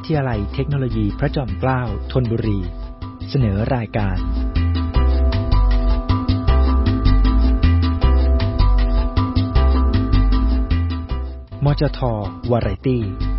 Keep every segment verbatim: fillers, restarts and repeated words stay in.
ทยาลัยเทคโนโลยีพระจอมเกล้าธนบุรีเสนอรายการมจท.วาไรตี้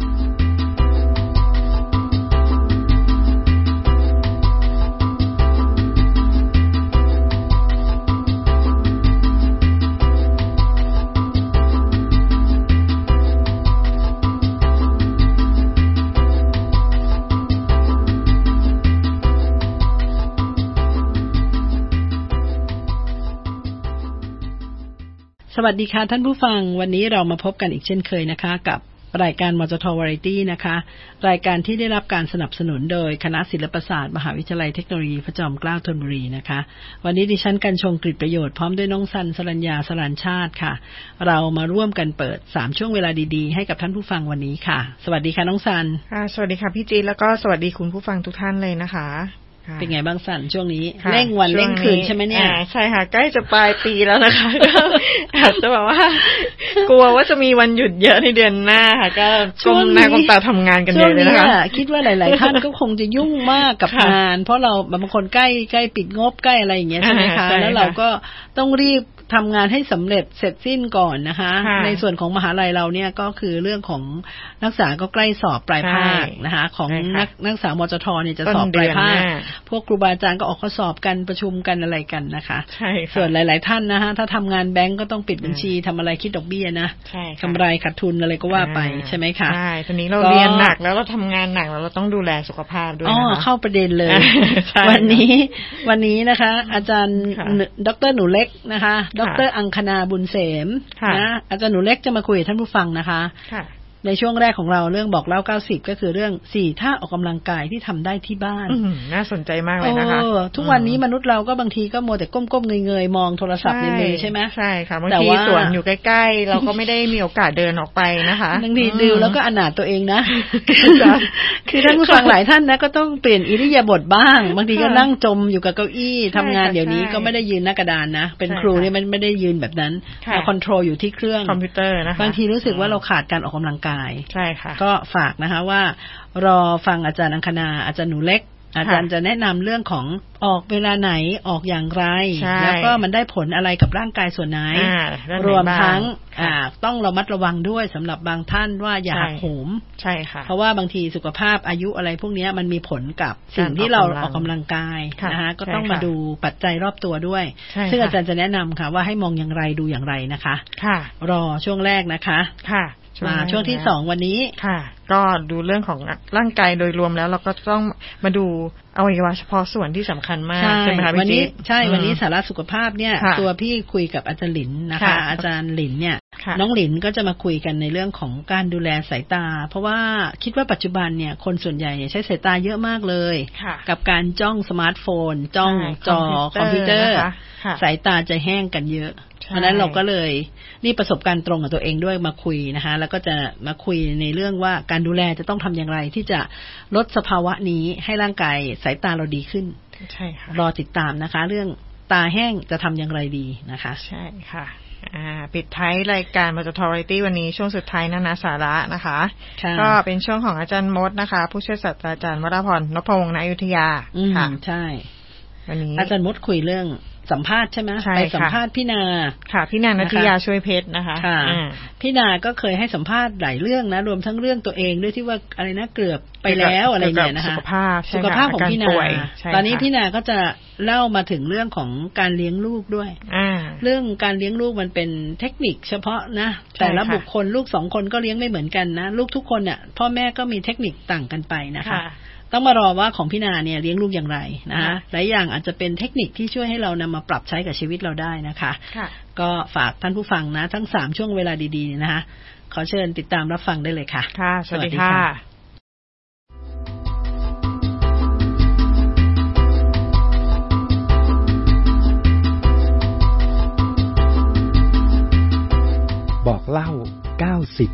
สวัสดีค่ะท่านผู้ฟังวันนี้เรามาพบกันอีกเช่นเคยนะคะกับรายการมจท.วาไรตี้นะคะรายการที่ได้รับการสนับสนุนโดยคณะศิลปศาสตร์มหาวิทยาลัยเทคโนโลยีพระจอมเกล้าธนบุรีนะคะวันนี้ดิฉันกัญชงกฤษประโยชน์พร้อมด้วยน้องสันสรัญญาสรัญชาติค่ะเรามาร่วมกันเปิดสามช่วงเวลาดีๆให้กับท่านผู้ฟังวันนี้ค่ะสวัสดีค่ะน้องสันค่ะสวัสดีค่ะพี่จีแล้วก็สวัสดีคุณผู้ฟังทุกท่านเลยนะคะเป็นไงบ้างสันช่วงนี้เร่งวันเร่งคืนใช่ไหมเนี่ยใช่ค่ะใกล้จะปลายปีแล้วนะคะก็อาจจะแบบว่ากลัวว่าจะมีวันหยุดเยอะในเดือนหน้าค่ะก็ก้มหน้าก้มตาทำงานกันเยอะเลยนะคะคิดว่าหลายๆท่านก็คงจะยุ่งมากกับงานเพราะเราบางคนใกล้ใกล้ปิดงบใกล้อะไรอย่างเงี้ยใช่ไหมคะแล้วเราก็ต้องรีบทำงานให้สำเร็จเสร็จสิ้นก่อนนะคะในส่วนของมหาลัยเราเนี่ยก็คือเรื่องของนักศึกษาก็ใกล้สอบปลายภาคนะคะของนักนักศึกษามจท.เนี่ยจะสอบปลายภาคพวกครูบาอาจารย์ก็ออกข้อสอบกันประชุมกันอะไรกันนะคะส่วนหลายๆท่านนะคะถ้าทำงานแบงก์ก็ต้องปิดบัญชีทำอะไรคิดดอกเบี้ยนะกำไรขาดทุนอะไรก็ว่าไปใช่ไหมคะใช่ตอนนี้เราเรียนหนักแล้วเราทำงานหนักแล้วเราต้องดูแลสุขภาพด้วยนะคะอ๋อเข้าประเด็นเลยวันนี้วันนี้นะคะอาจารย์ดร.หนูเล็กนะคะดร.อังคณาบุญเสมนะอาจารย์หนูเล็กจะมาคุยกับท่านผู้ฟังนะคะในช่วงแรกของเราเรื่องบอกเล่าเก้าสิบก็คือเรื่องสี่ท่าออกกำลังกายที่ทำได้ที่บ้านน่าสนใจมากเลยนะคะทุกวันนี้มนุษย์เราก็บางทีก็มัวแต่ก้มๆเงยๆมองโทรศัพท์ในมือใช่ไหมใช่ค่ะบางทีสวนอยู่ใกล้ๆเราก็ไม่ได้มีโอกาสเดินออกไปนะคะบางทีดูแล้วก็อนาถตัวเองนะคือท่านผู้ฟังหลายท่านนะก็ต้องเปลี่ยนอิริยาบถบ้างบางทีก็นั่งจมอยู่กับเก้าอี้ทำงานเดี๋ยวนี้ก็ไม่ได้ยืนหน้ากระดานนะเป็นครูนี่มันไม่ได้ยืนแบบนั้นเราคอนโทรลอยู่ที่เครื่องคอมพิวเตอร์นะคะบางทีรู้สึกว่าเราขาดการออกกำลังกายใช่ค่ะก็ฝากนะคะว่ารอฟังอาจารย์อังคณาอาจารย์หนูเล็กอาจารย์จะแนะนำเรื่องของออกเวลาไหนออกอย่างไรแล้วก็มันได้ผลอะไรกับร่างกายส่วนไหนรวมทั้งต้องระมัดระวังด้วยสำหรับบางท่านว่าอย่าหักโหมใช่ค่ะเพราะว่าบางทีสุขภาพอายุอะไรพวกนี้มันมีผลกับสิ่งที่เราออกกำลังกายนะคะก็ต้องมาดูปัจจัยรอบตัวด้วยซึ่งอาจารย์จะแนะนำค่ะว่าให้มองอย่างไรดูอย่างไรนะคะรอช่วงแรกนะคะมาช่วงที่สองวันนี้ค่ะก็ดูเรื่องของร่างกายโดยรวมแล้วเราก็ต้องมาดูอวัยวะเฉพาะส่วนที่สำคัญมากใช่ไหมคะวันนี้ใช่วันนี้สาระสุขภาพเนี่ยตัวพี่คุยกับอาจารย์หลินนะคะอาจารย์หลินเนี่ยน้องหลินก็จะมาคุยกันในเรื่องของการดูแลสายตาเพราะว่าคิดว่าปัจจุบันเนี่ยคนส่วนใหญ่ใช้สายตาเยอะมากเลยกับการจ้องสมาร์ทโฟนจ้องจอคอมพิวเตอร์สายตาจะแห้งกันเยอะเพราะนั้นเราก็เลยนี่ประสบการณ์ตรงกับตัวเองด้วยมาคุยนะคะแล้วก็จะมาคุยในเรื่องว่าการดูแลจะต้องทำอย่างไรที่จะลดสภาวะนี้ให้ร่างกายสายตาเราดีขึ้นใช่ค่ะรอติดตามนะคะเรื่องตาแห้งจะทำอย่างไรดีนะคะใช่ค่ะอ่าปิดท้ายรายการมจท.วาไรตี้วันนี้ช่วงสุดท้ายนานาสาระนะคะก็เป็นช่วงของอาจารย์มดนะคะผู้ช่วยศาสตราจารย์วราพรนพวงศ์ณอยุธยาค่ะใช่วันนี้อาจารย์มดคุยเรื่องสัมภาษณ์ใช่ไหมไปสัมภาษณ์พี่นาค่ะพี่นานัทยาช่วยเพชรนะคะพี่นาก็เคยให้สัมภาษณ์หลายเรื่องนะรวมทั้งเรื่องตัวเองด้วยที่ว่าอะไรนะเกือบไปแล้วอะไรเนี่ยนะคะสุขภาพสุขภาพของพี่นาตอนนี้พี่นาก็จะเล่ามาถึงเรื่องของการเลี้ยงลูกด้วยเรื่องการเลี้ยงลูกมันเป็นเทคนิคเฉพาะนะแต่ละบุคคลลูกสองคนก็เลี้ยงไม่เหมือนกันนะลูกทุกคนเนี่ยพ่อแม่ก็มีเทคนิคต่างกันไปนะคะต้องมารอว่าของพี่นาเนี่ยเลี้ยงลูกอย่างไรนะคะหลายอย่างอาจจะเป็นเทคนิคที่ช่วยให้เรานำมาปรับใช้กับชีวิตเราได้นะคะก็ฝากท่านผู้ฟังนะทั้งสามช่วงเวลาดีๆนะคะขอเชิญติดตามรับฟังได้เลยค่ะค่ะสวัสดีค่ะบอกเล่าเก้าสิบ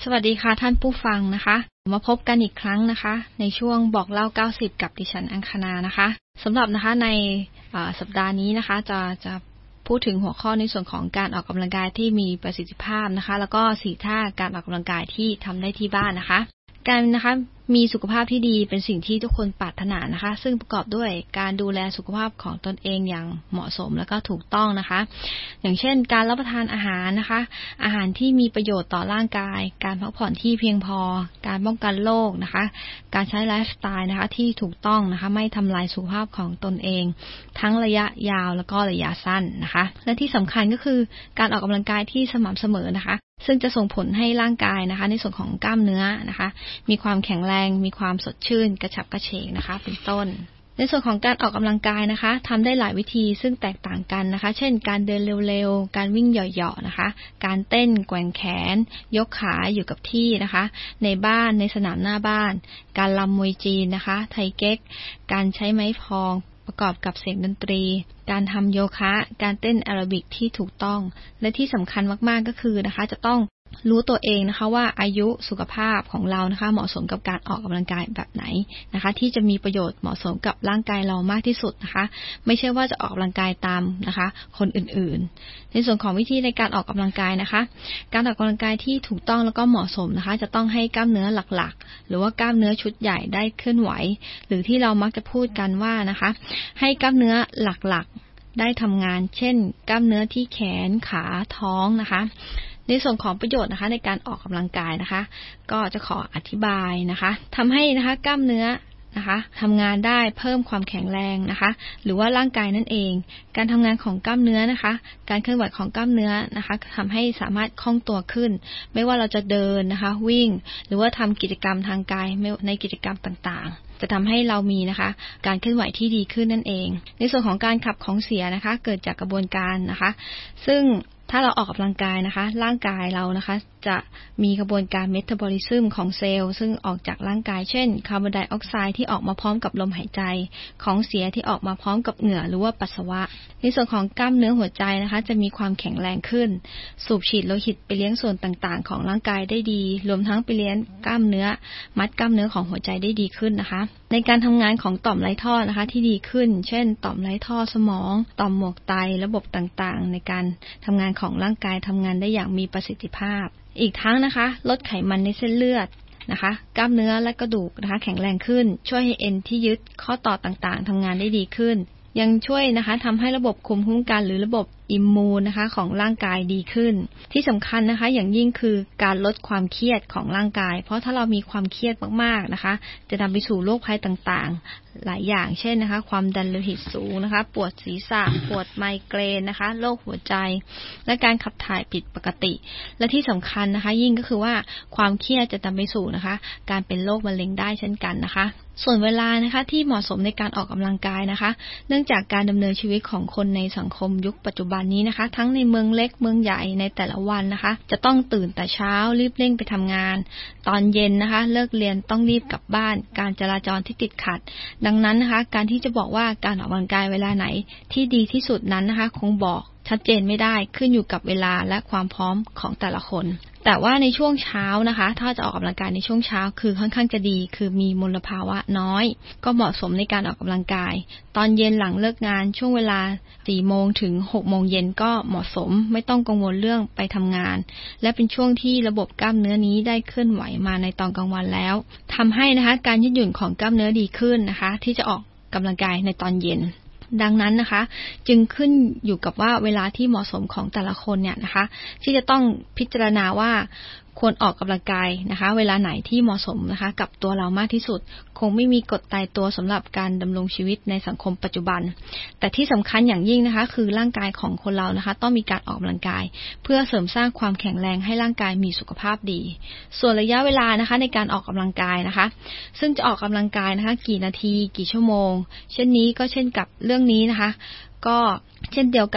วัสดีค่ะท่านผู้ฟังนะคะมาพบกันอีกครั้งนะคะในช่วงบอกเล่าเก้าสิบกับดิฉันอังคณานะคะสำหรับนะคะในสัปดาห์นี้นะคะจะจะพูดถึงหัวข้อในส่วนของการออกกำลังกายที่มีประสิทธิภาพนะคะแล้วก็สี่ท่าการออกกำลังกายที่ทำได้ที่บ้านนะคะการนะคะมีสุขภาพที่ดีเป็นสิ่งที่ทุกคนปรารถนานะคะซึ่งประกอบด้วยการดูแลสุขภาพของตนเองอย่างเหมาะสมและก็ถูกต้องนะคะอย่างเช่นการรับประทานอาหารนะคะอาหารที่มีประโยชน์ต่อร่างกายการพักผ่อนที่เพียงพอการป้องกันโรคนะคะการใช้ไลฟ์สไตล์นะคะที่ถูกต้องนะคะไม่ทำลายสุขภาพของตนเองทั้งระยะยาวแล้วก็ระยะสั้นนะคะและที่สำคัญก็คือการออกกำลังกายที่สม่ำเสมอนะคะซึ่งจะส่งผลให้ร่างกายนะคะในส่วนของกล้ามเนื้อนะคะมีความแข็งแรงมีความสดชื่นกระฉับกระเฉงนะคะเป็นต้นในส่วนของการออกกำลังกายนะคะทำได้หลายวิธีซึ่งแตกต่างกันนะคะเช่นการเดินเร็วๆการวิ่งเหยาะๆนะคะการเต้นแกว่งแขนยกขาอยู่กับที่นะคะในบ้านในสนามหน้าบ้านการรำมวยจีนนะคะไทเก๊กการใช้ไม้พองประกอบกับเสียงดนตรีการทำโยคะการเต้นแอโรบิกที่ถูกต้องและที่สำคัญมากๆก็คือนะคะจะต้องรู้ตัวเองนะคะว่าอายุสุขภาพของเรานะคะเหมาะสมกับการออกกำลังกายแบบไหนนะคะที่จะมีประโยชน์เหมาะสมกับร่างกายเรามากที่สุดนะคะไม่ใช่ว่าจะออกกำลังกายตามนะคะคนอื่นๆในส่วนของวิธีในการออกกำลังกายนะคะการออกกำลังกายที่ถูกต้องแล้วก็เหมาะสมนะคะจะต้องให้กล้ามเนื้อหลักๆหรือว่ากล้ามเนื้อชุดใหญ่ได้เคลื่อนไหวหรือที่เรามักจะพูดกันว่านะคะให้กล้ามเนื้อหลักๆได้ทำงานเช่นกล้ามเนื้อที่แขนขาท้องนะคะในส่วนของประโยชน์นะคะในการออกกำลังกายนะคะก็จะขออธิบายนะคะทำให้นะคะกล้ามเนื้อนะคะทำงานได้เพิ่มความแข็งแรงนะคะหรือว่าร่างกายนั่นเองการทำงานของกล้ามเนื้อนะคะการเคลื่อนไหวของกล้ามเนื้อนะคะทำให้สามารถคล่องตัวขึ้นไม่ว่าเราจะเดินนะคะวิ่งหรือว่าทำกิจกรรมทางกายในกิจกรรมต่างๆจะทำให้เรามีนะคะการเคลื่อนไหวที่ดีขึ้นนั่นเองในส่วนของการขับของเสียนะคะเกิดจากกระบวนการนะคะซึ่งถ้าเราออกกำลังกายนะคะร่างกายเรานะคะจะมีกระบวนการเมตาบอลิซึมของเซลล์ซึ่งออกจากร่างกายเช่นคาร์บอนไดออกไซด์ที่ออกมาพร้อมกับลมหายใจของเสียที่ออกมาพร้อมกับเหงื่อหรือว่าปัสสาวะในส่วนของกล้ามเนื้อหัวใจนะคะจะมีความแข็งแรงขึ้นสูบฉีดโลหิตไปเลี้ยงส่วนต่างๆของร่างกายได้ดีรวมทั้งไปเลี้ยงกล้ามเนื้อมัดกล้ามเนื้อของหัวใจได้ดีขึ้นนะคะในการทำงานของต่อมไร้ท่อนะคะที่ดีขึ้นเช่นต่อมไร้ท่อสมองต่อมหมวกไตระบบต่างๆในการทำงานของร่างกายทำงานได้อย่างมีประสิทธิภาพอีกทั้งนะคะลดไขมันในเส้นเลือดนะคะกล้ามเนื้อและกระดูกนะคะแข็งแรงขึ้นช่วยให้เอ็นที่ยึดข้อต่อต่างๆทำงานได้ดีขึ้นยังช่วยนะคะทำให้ระบบภูมิคุ้มกันหรือระบบอิมมูนนะคะของร่างกายดีขึ้นที่สำคัญนะคะอย่างยิ่งคือการลดความเครียดของร่างกายเพราะถ้าเรามีความเครียดมากๆนะคะจะนำไปสู่โรคภัยต่างๆหลายอย่างเช่นนะคะความดันโลหิตสูงนะคะปวดศีรษะปวดไมเกรนนะคะโรคหัวใจและการขับถ่ายผิดปกติและที่สำคัญนะคะยิ่งก็คือว่าความเครียดจะนำไปสู่นะคะการเป็นโรคมะเร็งได้เช่นกันนะคะส่วนเวลานะคะที่เหมาะสมในการออกกำลังกายนะคะเนื่องจากการดำเนินชีวิตของคนในสังคมยุคปัจจุบันนี้นะคะทั้งในเมืองเล็กเมืองใหญ่ในแต่ละวันนะคะจะต้องตื่นแต่เช้ารีบเร่งไปทำงานตอนเย็นนะคะเลิกเรียนต้องรีบกลับบ้านการจราจรที่ติดขัดดังนั้นนะคะการที่จะบอกว่าการออกกำลังกายเวลาไหนที่ดีที่สุดนั้นนะคะคงบอกชัดเจนไม่ได้ขึ้นอยู่กับเวลาและความพร้อมของแต่ละคนแต่ว่าในช่วงเช้านะคะถ้าจะออกกำลังกายในช่วงเช้าคือค่อนข้างจะดีคือมีมลภาวะน้อยก็เหมาะสมในการออกกำลังกายตอนเย็นหลังเลิกงานช่วงเวลา สี่โมงถึงหกโมงเย็นก็เหมาะสมไม่ต้องกังวลเรื่องไปทำงานและเป็นช่วงที่ระบบกล้ามเนื้อนี้ได้เคลื่อนไหวมาในตอนกลางวันแล้วทำให้นะคะการยืดหยุ่นของกล้ามเนื้อดีขึ้นนะคะที่จะออกกำลังกายในตอนเย็นดังนั้นนะคะจึงขึ้นอยู่กับว่าเวลาที่เหมาะสมของแต่ละคนเนี่ยนะคะที่จะต้องพิจารณาว่าควรออกกำลังกายนะคะเวลาไหนที่เหมาะสมนะคะกับตัวเรามากที่สุดคงไม่มีกฎตายตัวสำหรับการดำรงชีวิตในสังคมปัจจุบันแต่ที่สำคัญอย่างยิ่งนะคะคือร่างกายของคนเรานะคะต้องมีการออกกำลังกายเพื่อเสริมสร้างความแข็งแรงให้ร่างกายมีสุขภาพดีส่วนระยะเวลานะคะในการออกกำลังกายนะคะซึ่งจะออกกำลังกายนะคะกี่นาทีกี่ชั่วโมงเช่นนี้ก็เช่นกับเรื่องนี้นะคะก็เช่นเดียวกับ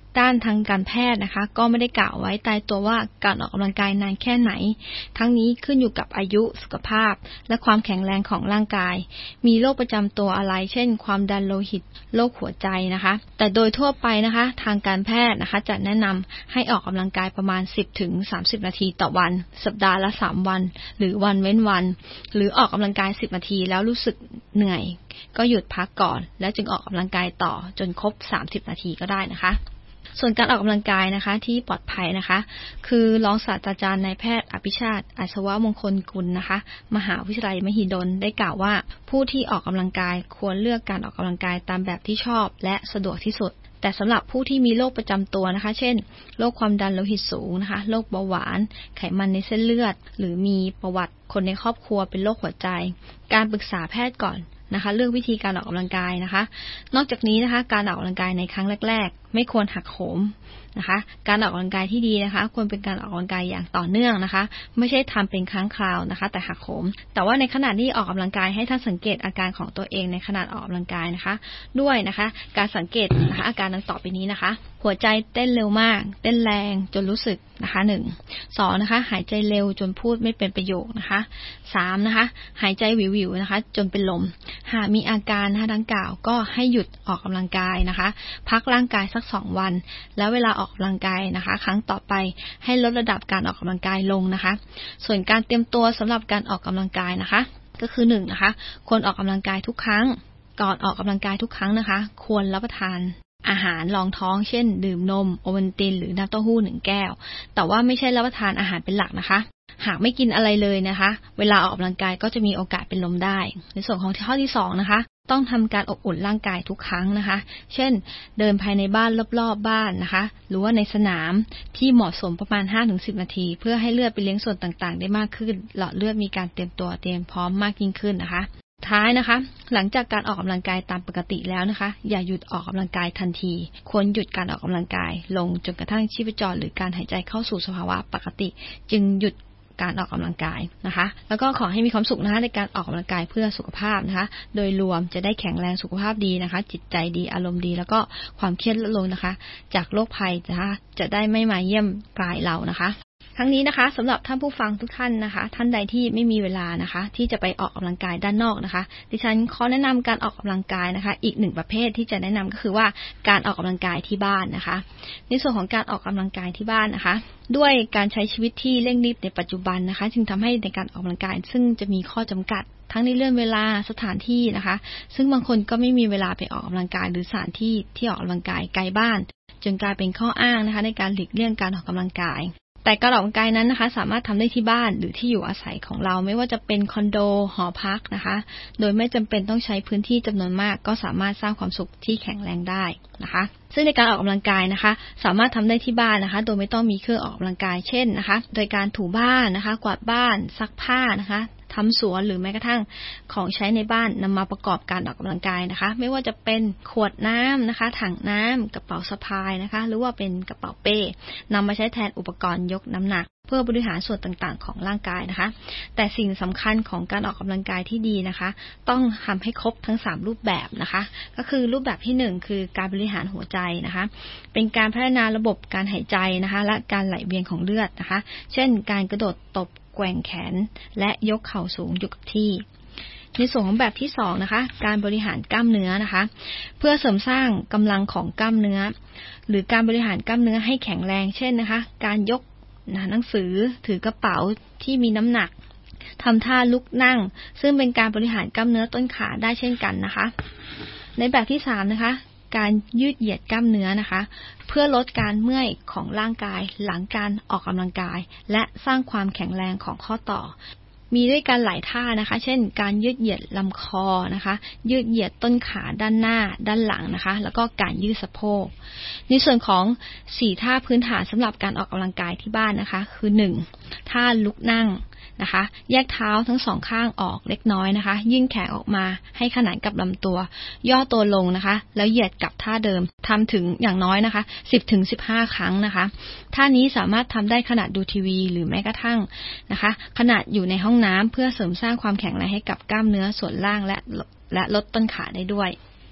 ด้านทางการแพทย์นะคะก็ไม่ได้กล่าวไว้ตายตัวว่าการออกกำลังกายนานแค่ไหนทั้งนี้ขึ้นอยู่กับอายุสุขภาพและความแข็งแรงของร่างกายมีโรคประจำตัวอะไรเช่นความดันโลหิตโรคหัวใจนะคะแต่โดยทั่วไปนะคะทางการแพทย์นะคะจะแนะนำให้ออกกำลังกายประมาณ สิบถึงสามสิบ นาทีต่อวันสัปดาห์ละสามวันหรือวันเว้นวันหรือออกกำลังกายสิบนาทีแล้วรู้สึกเหนื่อยก็หยุดพักก่อนแล้วจึงออกกำลังกายต่อจนครบสามสิบนาทีก็ได้นะคะส่วนการออกกำลังกายนะคะที่ปลอดภัยนะคะคือรองศาสตราจารย์นายแพทย์อภิชาติอัศวมงคลกุลนะคะมหาวิทยาลัยมหิดลได้กล่าวว่าผู้ที่ออกกำลังกายควรเลือกการออกกำลังกายตามแบบที่ชอบและสะดวกที่สุดแต่สำหรับผู้ที่มีโรคประจำตัวนะคะเช่นโรคความดันโลหิตสูงนะคะโรคเบาหวานไขมันในเส้นเลือดหรือมีประวัติคนในครอบครัวเป็นโรคหัวใจการปรึกษาแพทย์ก่อนนะคะเลือกวิธีการออกกำลังกายนะคะนอกจากนี้นะคะการออกกำลังกายในครั้งแรกๆไม่ควรหักโหมนะคะการออกกำลังกายที่ดีนะคะควรเป็นการออกกำลังกายอย่างต่อเนื่องนะคะไม่ใช่ทำเป็นครั้งคราวนะคะแต่หักโหมแต่ว่าในขณะที่ออกกำลังกายให้ท่านสังเกตอาการของตัวเองในขณะออกกำลังกายนะคะด้วยนะคะการสังเกตนะคะอาการดังต่อไปนี้นะคะหัวใจเต้นเร็วมากเต้นแรงจนรู้สึกนะคะหนึ่ง สองนะคะหายใจเร็วจนพูดไม่เป็นประโยคนะคะสามนะคะหายใจหวิวๆนะคะจนเป็นลมหากมีอาการนะคะดังกล่าวก็ให้หยุดออกกำลังกายนะคะพักร่างกายสักสองวันแล้วเวลาออกกำลังกายนะคะครั้งต่อไปให้ลดระดับการออกกำลังกายลงนะคะส่วนการเตรียมตัวสำหรับการออกกำลังกายนะคะก็คือหนึ่งนะคะควรออกกำลังกายทุกครั้งก่อนออกกำลังกายทุกครั้งนะคะควรรับประทานอาหารรองท้องเช่นดื่มนมโอวัลตินหรือน้ำเต้าหู้หนึ่งแก้วแต่ว่าไม่ใช่รับประทานอาหารเป็นหลักนะคะหากไม่กินอะไรเลยนะคะเวลาออกกำลังกายก็จะมีโอกาสเป็นลมได้ในส่วนของข้อที่สองนะคะต้องทำการอบอุ่นร่างกายทุกครั้งนะคะเช่นเดินภายในบ้านรอบๆบ้านนะคะหรือว่าในสนามที่เหมาะสมประมาณ ห้าถึงสิบ นาทีเพื่อให้เลือดไปเลี้ยงส่วนต่างๆได้มากขึ้นหลอดเลือดมีการเตรียมตัวเตรียมพร้อมมากยิ่งขึ้นนะคะท้ายนะคะหลังจากการออกกำลังกายตามปกติแล้วนะคะอย่าหยุดออกกำลังกายทันทีควรหยุดการออกกำลังกายลงจนกระทั่งชีพจรหรือการหายใจเข้าสู่สภาวะปกติจึงหยุดการออกกำลังกายนะคะแล้วก็ขอให้มีความสุขนะคะในการออกกำลังกายเพื่อสุขภาพนะคะโดยรวมจะได้แข็งแรงสุขภาพดีนะคะจิตใจดีอารมณ์ดีแล้วก็ความเครียดลดลงนะคะจากโรคภัยนะคะจะได้ไม่มาเยี่ยมกายเรานะคะทั้งนี้นะคะสำหรับท่านผู้ฟังทุกท่านนะคะท่านใดที่ไม่มีเวลานะคะที่จะไปออกกำลังกายด้านนอกนะคะดิฉันขอแนะนำการออกกำลังกายนะคะอีกหนึ่งประเภทที่จะแนะนำก็คือว่าการออกกำลังกายที่บ้านนะคะในส่วนของการออกกำลังกายที่บ้านนะคะด้วยการใช้ชีวิตที่เร่งรีบในปัจจุบันนะคะจึงทำให้ในการออกกำลังกายซึ่งจะมีข้อจำกัดทั้งในเรื่องเวลาสถานที่นะคะซึ่งบางคนก็ไม่มีเวลาไปออกกำลังกายหรือสถานที่ที่ออกกำลังกายไกลบ้านจนกลายเป็นข้ออ้างนะคะในการหลีกเลี่ยงการออกกำลังกายแต่การออกกำลังกายนั้นนะคะสามารถทำได้ที่บ้านหรือที่อยู่อาศัยของเราไม่ว่าจะเป็นคอนโดหอพักนะคะโดยไม่จำเป็นต้องใช้พื้นที่จำนวนมากก็สามารถสร้างความสุขที่แข็งแรงได้นะคะซึ่งในการออกกำลังกายนะคะสามารถทำได้ที่บ้านนะคะโดยไม่ต้องมีเครื่องออกกำลังกายเช่นนะคะโดยการถูบ้านนะคะกวาดบ้านซักผ้านะคะทำสวนหรือแม้กระทั่งของใช้ในบ้านนำมาประกอบการออกกำลังกายนะคะไม่ว่าจะเป็นขวดน้ำนะคะถังน้ำกระเป๋าสะพายนะคะหรือว่าเป็นกระเป๋าเป้นำมาใช้แทนอุปกรณ์ยกน้ำหนักเพื่อบริหารส่วนต่างๆของร่างกายนะคะแต่สิ่งสำคัญของการออกกำลังกายที่ดีนะคะต้องทำให้ครบทั้งสามรูปแบบนะคะก็คือรูปแบบที่หนึ่งคือการบริหารหัวใจนะคะเป็นการพัฒนาระบบการหายใจนะคะและการไหลเวียนของเลือดนะคะเช่นการกระโดดตบแกว่งแขนและยกเข่าสูงอยู่กับที่ในส่วนของแบบที่สองนะคะการบริหารกล้ามเนื้อนะคะเพื่อเสริมสร้างกำลังของกล้ามเนื้อหรือการบริหารกล้ามเนื้อให้แข็งแรงเช่นนะคะการยกหนังสือถือกระเป๋าที่มีน้ำหนักทำท่าลุกนั่งซึ่งเป็นการบริหารกล้ามเนื้อต้นขาได้เช่นกันนะคะในแบบที่สามนะคะการยืดเหยียดกล้ามเนื้อนะคะเพื่อลดการเมื่อยของร่างกายหลังการออกกำลังกายและสร้างความแข็งแรงของข้อต่อมีด้วยกันหลายท่านะคะเช่นการยืดเหยียดลำคอนะคะยืดเหยียดต้นขาด้านหน้าด้านหลังนะคะแล้วก็การยืดสะโพกในส่วนของสี่ท่าพื้นฐานสำหรับการออกกำลังกายที่บ้านนะคะคือหนึ่งท่าลุกนั่งนะคะแยกเท้าทั้งสองข้างออกเล็กน้อยนะคะยื่นแขนออกมาให้ขนานกับลำตัวย่อตัวลงนะคะแล้วเหยียดกลับท่าเดิมทำถึงอย่างน้อยนะคะ สิบถึงสิบห้า ครั้งนะคะท่านี้สามารถทำได้ขณะดูทีวีหรือแม้กระทั่งนะคะขณะอยู่ในห้องน้ำเพื่อเสริมสร้างความแข็งแรงให้กับกล้ามเนื้อส่วนล่างและและลดต้นขาได้ด้วย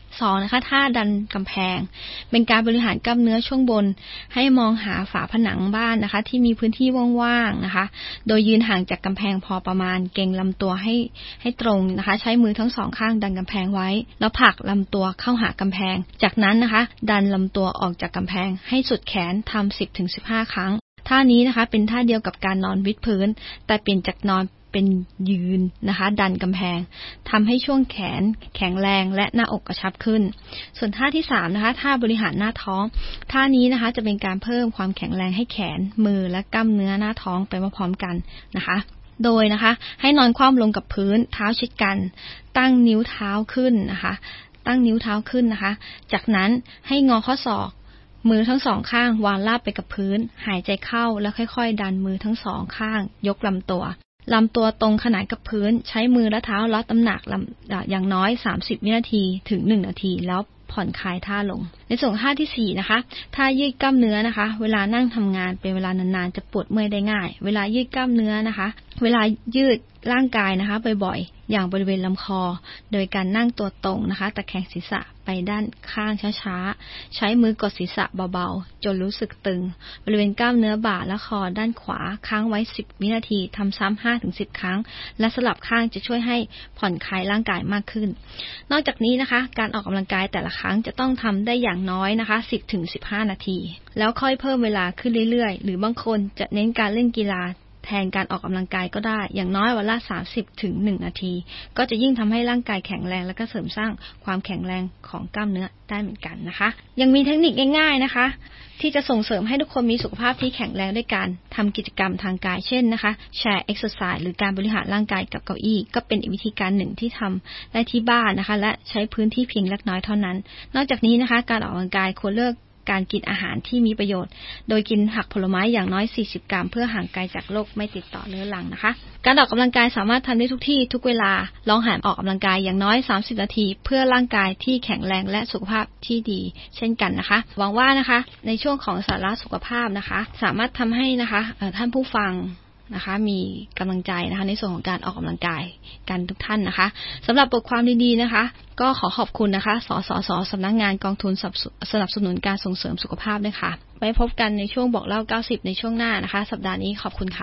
สองนะคะท่าดันกำแพงเป็นการบริหารกล้ามเนื้อช่วงบนให้มองหาฝาผนังบ้านนะคะที่มีพื้นที่ว่างๆนะคะโดยยืนห่างจากกำแพงพอประมาณเกร็งลำตัวให้ให้ตรงนะคะใช้มือทั้งสองข้างดันกำแพงไว้แล้วผลักลำตัวเข้าหากำแพงจากนั้นนะคะดันลำตัวออกจากกำแพงให้สุดแขนทำ สิบถึงสิบห้า ครั้งท่านี้นะคะเป็นท่าเดียวกับการนอนวิดพื้นแต่เปลี่ยนจากนอนเป็นยืนนะคะดันกำแพงทำให้ช่วงแขนแข็งแรงและหน้าอกกระชับขึ้นส่วนท่าที่สามนะคะท่าบริหารหน้าท้องท่านี้นะคะจะเป็นการเพิ่มความแข็งแรงให้แขนมือและกล้ามเนื้อหน้าท้องไปพร้อมๆกันนะคะโดยนะคะให้นอนคว่ำลงกับพื้นเท้าชิดกันตั้งนิ้วเท้าขึ้นนะคะตั้งนิ้วเท้าขึ้นนะคะจากนั้นให้งอข้อศอกมือทั้งสองข้างวางราบไปกับพื้นหายใจเข้าแล้วค่อยๆดันมือทั้งสองข้างยกลำตัวลำตัวตรงขนานกับพื้นใช้มือและเท้าลดน้ำหนักอย่างน้อยสามสิบวินาทีถึงหนึ่งนาทีแล้วผ่อนคลายท่าลงในส่วนท่าที่สี่นะคะท่ายืดกล้ามเนื้อนะคะเวลานั่งทำงานเป็นเวลานานๆจะปวดเมื่อยได้ง่ายเวลายืดกล้ามเนื้อนะคะเวลายืดร่างกายนะคะบ่อยๆอย่างบริเวณลำคอโดยการนั่งตัวตรงนะคะตะแคงศีรษะไปด้านข้างช้าๆใช้มือกดศีรษะเบาๆจนรู้สึกตึงบริเวณกล้ามเนื้อบ่าและคอด้านขวาค้างไว้สิบวินาทีทำซ้ำ ห้าถึงสิบ ครั้งและสลับข้างจะช่วยให้ผ่อนคลายร่างกายมากขึ้นนอกจากนี้นะคะการออกกำลังกายแต่ละครั้งจะต้องทำได้อย่างน้อยนะคะ สิบถึงสิบห้า นาทีแล้วค่อยเพิ่มเวลาขึ้นเรื่อยๆหรือบางคนจะเน้นการเล่นกีฬาแทนการออกกำลังกายก็ได้อย่างน้อยวันละสามสิบถึงหนึ่งนาทีก็จะยิ่งทำให้ร่างกายแข็งแรงและก็เสริมสร้างความแข็งแรงของกล้ามเนื้อได้เหมือนกันนะคะยังมีเทคนิคง่ายๆนะคะที่จะส่งเสริมให้ทุกคนมีสุขภาพที่แข็งแรงด้วยการทำกิจกรรมทางกายเช่นนะคะแชร์เอ็กซ์ไซส์หรือการบริหารร่างกายกับเก้าอี้ก็เป็นอีกวิธีการหนึ่งที่ทำได้ที่บ้านนะคะและใช้พื้นที่เพียงเล็กน้อยเท่านั้นนอกจากนี้นะคะการออกกำลังกายควรเลือกการกินอาหารที่มีประโยชน์โดยกินผักผลไม้อย่างน้อยสี่สิบกรัมเพื่อห่างไกลจากโรคไม่ติดต่อเรื้อรังนะคะการออกกำลังกายสามารถทำได้ทุกที่ทุกเวลาลองหัดออกกำลังกายอย่างน้อยสามสิบนาทีเพื่อร่างกายที่แข็งแรงและสุขภาพที่ดีเช่นกันนะคะหวังว่านะคะในช่วงของสาระสุขภาพนะคะสามารถทำให้นะคะท่านผู้ฟังนะคะมีกำลังใจนะคะในส่วนของการออกกำลังกายกันทุกท่านนะคะสำหรับบทความดีๆนะคะก็ขอขอบคุณนะคะสสส.สำนักงานกองทุนสนับสนุนการส่งเสริมสุขภาพด้วยค่ะไว้พบกันในช่วงบอกเล่าเก้าสิบในช่วงหน้านะคะสัปดาห์นี้ขอบคุณ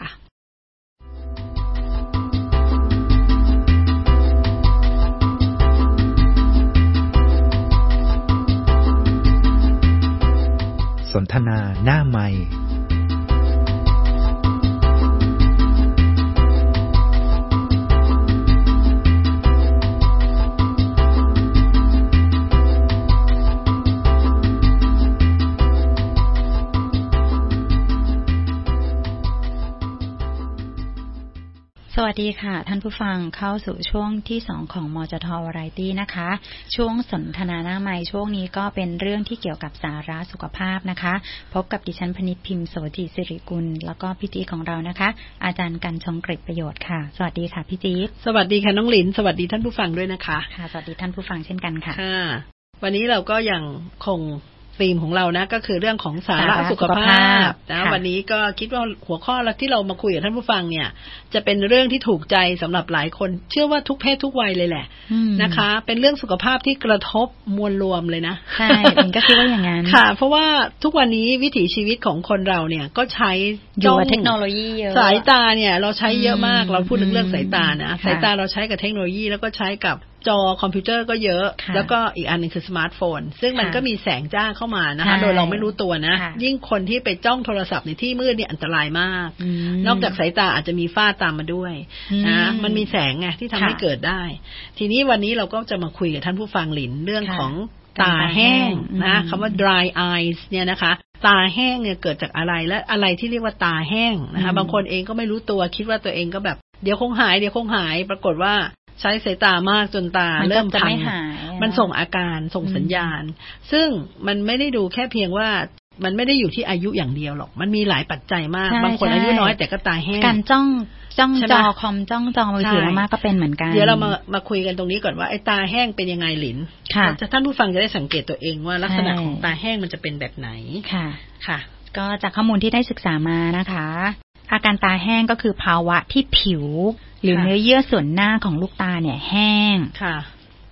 ค่ะสนทนาหน้าไมค์สวัสดีค่ะท่านผู้ฟังเข้าสู่ช่วงที่สองของมจท.วาไรตี้นะคะช่วงสนทนาหน้าไมค์ช่วงนี้ก็เป็นเรื่องที่เกี่ยวกับสาระสุขภาพนะคะพบกับดิฉันพนิชพิมพ์โสติสิริกุลแล้วก็พี่จี๊ดของเรานะคะอาจารย์กันชงกฤษประโยชน์ค่ะสวัสดีค่ะพี่จี๊ดสวัสดีค่ะน้องหลินสวัสดีท่านผู้ฟังด้วยนะคะค่ะสวัสดีท่านผู้ฟังเช่นกันค่ะค่ะวันนี้เราก็ยังคงธีมของเรานะก็คือเรื่องของสาระสุขภาพนะวันนี้ก็คิดว่าหัวข้อที่เรามาคุยกับท่านผู้ฟังเนี่ยจะเป็นเรื่องที่ถูกใจสำหรับหลายคนเชื่อว่าทุกเพศทุกวัยเลยแหละนะคะเป็นเรื่องสุขภาพที่กระทบมวลรวมเลยนะใช่เป็นก็คิดว่าอย่างนั้นค่ะเพราะว่าทุกวันนี้วิถีชีวิตของคนเราเนี่ยก็ใช้อยู่กับเทคโนโลยีเยอะสายตาเนี่ยเราใช้เยอะมากเราพูดถึงเรื่องสายตานะสายตาเราใช้กับเทคโนโลยีแล้วก็ใช้กับจอคอมพิวเตอร์ก็เยอะแล้วก็อีกอันนึงคือสมาร์ทโฟนซึ่งมันก็มีแสงจ้าเข้ามานะคะโดยเราไม่รู้ตัวนะยิ่งคนที่ไปจ้องโทรศัพท์ในที่มืดเนี่ยอันตรายมากนอกจากสายตาอาจจะมีฝ้าตามมาด้วยนะมันมีแสงไงที่ทำให้เกิดได้ทีนี้วันนี้เราก็จะมาคุยกับท่านผู้ฟังหลินเรื่องของตาแห้งนะคำว่า dry eyes เนี่ยนะคะตาแห้งเนี่ยเกิดจากอะไรและอะไรที่เรียกว่าตาแห้งนะคะบางคนเองก็ไม่รู้ตัวคิดว่าตัวเองก็แบบเดี๋ยวคงหายเดี๋ยวคงหายปรากฏว่าใช้สายตามากจนตาเริ่มพังมันส่งอาการส่งสัญญาณซึ่งมันไม่ได้ดูแค่เพียงว่ามันไม่ได้อยู่ที่อายุอย่างเดียวหรอกมันมีหลายปัจจัยมากบางคนอายุน้อยแต่ก็ตาแห้งการจ้องจ้องจอคอมจ้องจอมือถือมากก็เป็นเหมือนกันเดี๋ยวเรามามาคุยกันตรงนี้ก่อนว่าไอ้ตาแห้งเป็นยังไงหลินจะท่านผู้ฟังจะได้สังเกตตัวเองว่าลักษณะของตาแห้งมันจะเป็นแบบไหนค่ะค่ะก็จากข้อมูลที่ได้ศึกษามานะคะอาการตาแห้งก็คือภาวะที่ผิวหรือเนื้อเยื่อส่วนหน้าของลูกตาเนี่ยแห้งค่ะ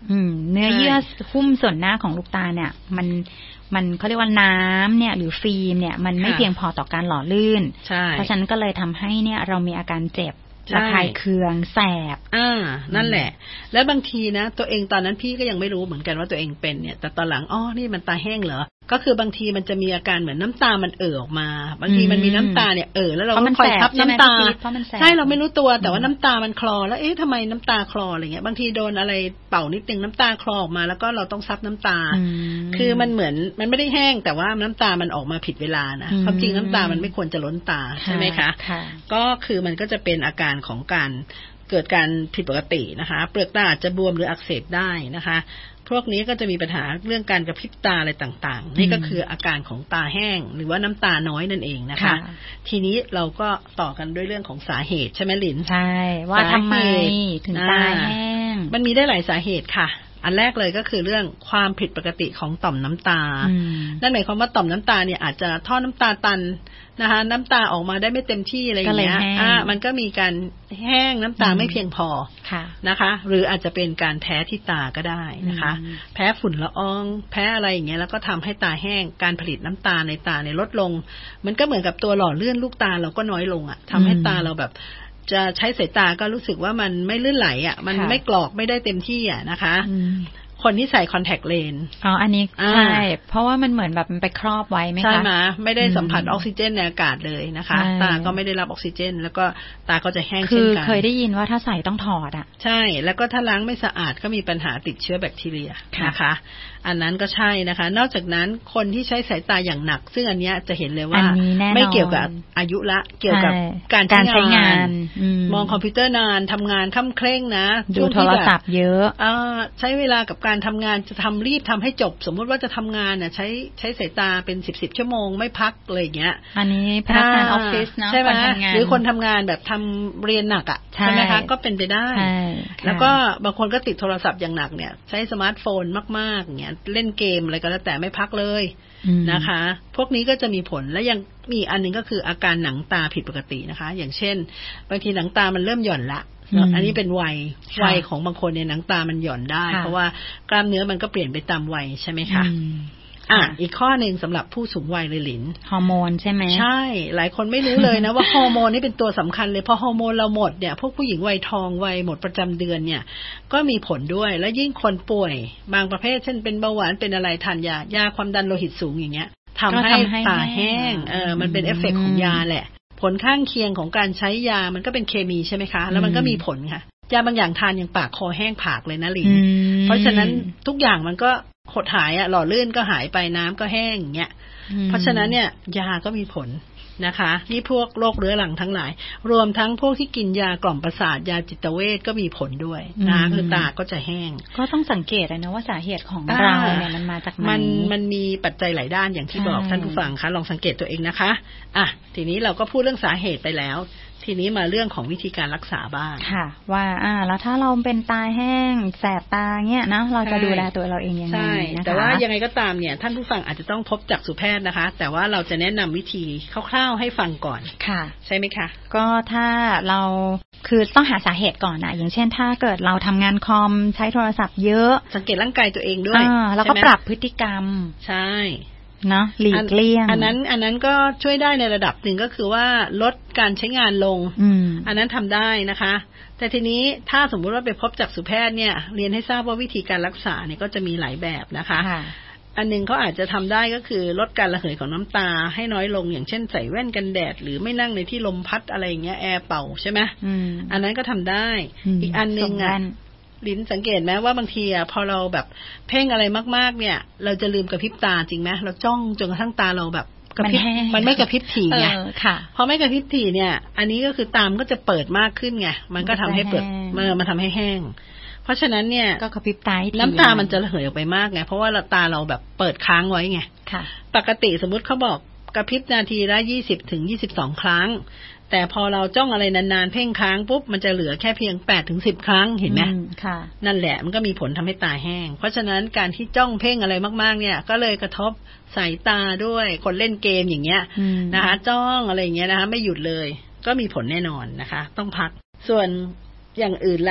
อืมเนื้อเยื่อหุ้มส่วนหน้าของลูกตาเนี่ยมันมันเขาเรียกว่าน้ำเนี่ยหรือฟิล์มเนี่ยมันไม่เพียงพอต่อการหล่อลื่นเพราะฉะนั้นก็เลยทำให้เนี่ยเรามีอาการเจ็บระคายเคืองแสบอ่านั่นแหละแล้วบางทีนะตัวเองตอนนั้นพี่ก็ยังไม่รู้เหมือนกันว่าตัวเองเป็นเนี่ยแต่ตอนหลังอ๋อนี่มันตาแห้งเหรอก็คือบางทีมันจะมีอาการเหมือนน้ำตามันเอ่อออกมาบางทีมันมีน้ำตาเนี่ยเอ่อแล้วเราก็คอยทับน้ำตาใช่เราไม่รู้ตัวแต่ว่าน้ำตามันคลอแล้วเอ๊ะทำไมน้ำตาคลออะไรเงี้ยบางทีโดนอะไรเป่านิดนึงน้ำตาคลอออกมาแล้วก็เราต้องซับน้ำตาคือมันเหมือนมันไม่ได้แห้งแต่ว่าน้ำตามันออกมาผิดเวลานะความจริงน้ำตามันไม่ควรจะล้นตาใช่ไหมคะก็คือมันก็จะเป็นอาการของการเกิดการผิดปกตินะคะเปลือกตาอาจจะบวมหรืออักเสบได้นะคะพวกนี้ก็จะมีปัญหาเรื่องการกระพริบตาอะไรต่างๆนี่ก็คืออาการของตาแห้งหรือว่าน้ำตาน้อยนั่นเองนะคะทีนี้เราก็ต่อกันด้วยเรื่องของสาเหตุใช่ไหมลินใช่ว่าทำไมถึงตาแห้งมันมีได้หลายสาเหตุค่ะอันแรกเลยก็คือเรื่องความผิดปกติของต่อมน้ำตานั่นหมายความว่าต่อมน้ำตาเนี่ยอาจจะท่อน้ำตาตันนะคะน้ำตาออกมาได้ไม่เต็มที่อะไรอย่างเงี้ยอ่ามันก็มีการแห้งน้ำตาไม่เพียงพอนะคะหรืออาจจะเป็นการแพ้ที่ตาก็ได้นะคะแพ้ฝุ่นละอองแพ้อะไรอย่างเงี้ยแล้วก็ทำให้ตาแห้งการผลิตน้ำตาในตาเนี่ยลดลงมันก็เหมือนกับตัวหล่อเลื่อนลูกตาเราก็น้อยลงอ่ะทำให้ตาเราแบบจะใช้สายตาก็รู้สึกว่ามันไม่ลื่นไหลอ่ะมันไม่กรอกไม่ได้เต็มที่อ่ะนะคะคนที่ใส่คอนแทคเลนส์อ๋ออันนี้ใช่เพราะว่ามันเหมือนแบบมันไปครอบไว้ไหมคะใช่ไหมไม่ได้สัมผัสออกซิเจนในอากาศเลยนะคะตาก็ไม่ได้รับออกซิเจนแล้วก็ตาก็จะแห้งเช่นกันคือเคยได้ยินว่าถ้าใส่ต้องถอดอ่ะใช่แล้วก็ถ้าล้างไม่สะอาดก็มีปัญหาติดเชื้อแบคทีเรียนะคะอันนั้นก็ใช่นะคะนอกจากนั้นคนที่ใช้สายตาอย่างหนักซึ่งอันนี้จะเห็นเลยว่าไม่เกี่ยวกับอายุละเกี่ยวกับการใช้งานมองคอมพิวเตอร์นานทำงานค่ำเคร่งนะดูโทรศัพท์เยอะใช้เวลากับการทำงานจะทำรีบทำให้จบสมมุติว่าจะทำงานเนี่ยใช้ใช้สายตาเป็นสิบสิบชั่วโมงไม่พักเลยอย่างเงี้ยอันนี้พนักงานออฟฟิศเนาะใช่ไหมหรือคนทำงานแบบทำเรียนหนักอ่ะใช่ไหมคะก็เป็นไปได้แล้วก็บางคนก็ติดโทรศัพท์อย่างหนักเนี่ยใช้สมาร์ทโฟนมากๆอย่างเงี้ยเล่นเกมอะไรก็แล้วแต่ไม่พักเลยนะคะพวกนี้ก็จะมีผลและยังมีอันนึงก็คืออาการหนังตาผิดปกตินะคะอย่างเช่นบางทีหนังตามันเริ่มหย่อนละอันนี้เป็นวัยวัยของบางคนเนี่ยหนังตามันหย่อนได้เพราะว่ากล้ามเนื้อมันก็เปลี่ยนไปตามวัยใช่ไหมคะอ่ะอีกข้อหนึ่งสำหรับผู้สูงวัยเลยหลินฮอร์โมนใช่ไหมใช่หลายคนไม่รู้เลยนะว่าฮอร์โมนนี่เป็นตัวสำคัญเลยพอฮอร์โมนเราหมดเนี่ยพวกผู้หญิงวัยทองวัยหมดประจำเดือนเนี่ยก็มีผลด้วยและยิ่งคนป่วยบางประเภทเช่นเป็นเบาหวานเป็นอะไรทานยายาความดันโลหิตสูงอย่างเงี้ยทำให้ตาแห้งเออมันเป็นเอฟเฟกต์ของยาแหละผลข้างเคียงของการใช้ยามันก็เป็นเคมีใช่ไหมคะแล้วมันก็มีผลค่ะยาบางอย่างทานอย่างปากคอแห้งผากเลยนะลินเพราะฉะนั้นทุกอย่างมันก็หดหายอ่ะหล่อลื่นก็หายไปน้ำก็แห้งอย่างเงี้ยเพราะฉะนั้นเนี่ยยาก็มีผลนะคะนี่พวกโรคเรื้อรังทั้งหลายรวมทั้งพวกที่กินยากล่อมประสาทยาจิตเวชก็มีผลด้วยนะคือตาก็จะแห้งก็ต้องสังเกตนะว่าสาเหตุของเราเนี่ยมันมาจากไหนมันมันมีปัจจัยหลายด้านอย่างที่บอกท่านผู้ฟังคะลองสังเกตตัวเองนะคะอ่ะทีนี้เราก็พูดเรื่องสาเหตุไปแล้วทีนี้มาเรื่องของวิธีการรักษาบ้างค่ะว่าอ่าแล้วถ้าเราเป็นตาแห้งแสบตาเงี้ยนะเราจะดูแลตัวเราเองยังไงนะคะแต่ว่ายังไงก็ตามเนี่ยท่านผู้ฟังอาจจะต้องพบจักษุแพทย์นะคะแต่ว่าเราจะแนะนำวิธีคร่าวๆให้ฟังก่อนค่ะใช่ไหมคะก็ถ้าเราคือต้องหาสาเหตุก่อนนะอย่างเช่นถ้าเกิดเราทำงานคอมใช้โทรศัพท์เยอะสังเกตร่างกายตัวเองด้วยแล้วก็ปรับพฤติกรรมใช่เนาะหลีกเลี่ยงอันนั้นอันนั้นก็ช่วยได้ในระดับหนึ่งก็คือว่าลดการใช้งานลง อ, อันนั้นทำได้นะคะแต่ทีนี้ถ้าสมมุติว่าไปพบจักษุแพทย์เนี่ยเรียนให้ทราบว่าวิธีการรักษาเนี่ยก็จะมีหลายแบบนะคะอันนึงเขาอาจจะทำได้ก็คือลดการระเหยของน้ำตาให้น้อยลงอย่างเช่นใส่แว่นกันแดดหรือไม่นั่งในที่ลมพัดอะไรอย่างเงี้ยแอร์เป่าใช่ไหม อ, อันนั้นก็ทำได้ อ, อีกอันนึงอ่ะลิ้นสังเกตไหมว่าบางทีอ่ะพอเราแบบเพ่งอะไรมากๆเนี่ยเราจะลืมกระพริบตาจริงไหมเราจ้องจนกระทั่งตาเราแบบกระพริบมันไม่กระพริบถี่ไงพอไม่กระพริบถี่เนี่ยอันนี้ก็คือตามก็จะเปิดมากขึ้นไงมันก็ทำให้เปิดมันมันทำให้แห้งเพราะฉะนั้นเนี่ยก็กระพริบตาน้ำตามันจะระเหยออกไปมากไงเพราะว่าตาเราแบบเปิดค้างไว้ไงปกติสมมุติเขาบอกกระพริบนาทีละยี่สิบถึงยี่สิบสองครั้งแต่พอเราจ้องอะไรนานๆเพ่งค้างปุ๊บมันจะเหลือแค่เพียงแปดถึงสิบครั้งเห็นไหมค่ะนั่นแหละมันก็มีผลทำให้ตาแห้งเพราะฉะนั้นการที่จ้องเพ่งอะไรมากๆเนี่ยก็เลยกระทบสายตาด้วยคนเล่นเกมอย่างเงี้ยนะคะจ้องอะไรอย่างเงี้ยนะคะไม่หยุดเลยก็มีผลแน่นอนนะคะต้องพักส่วนอย่างอื่นล่ะ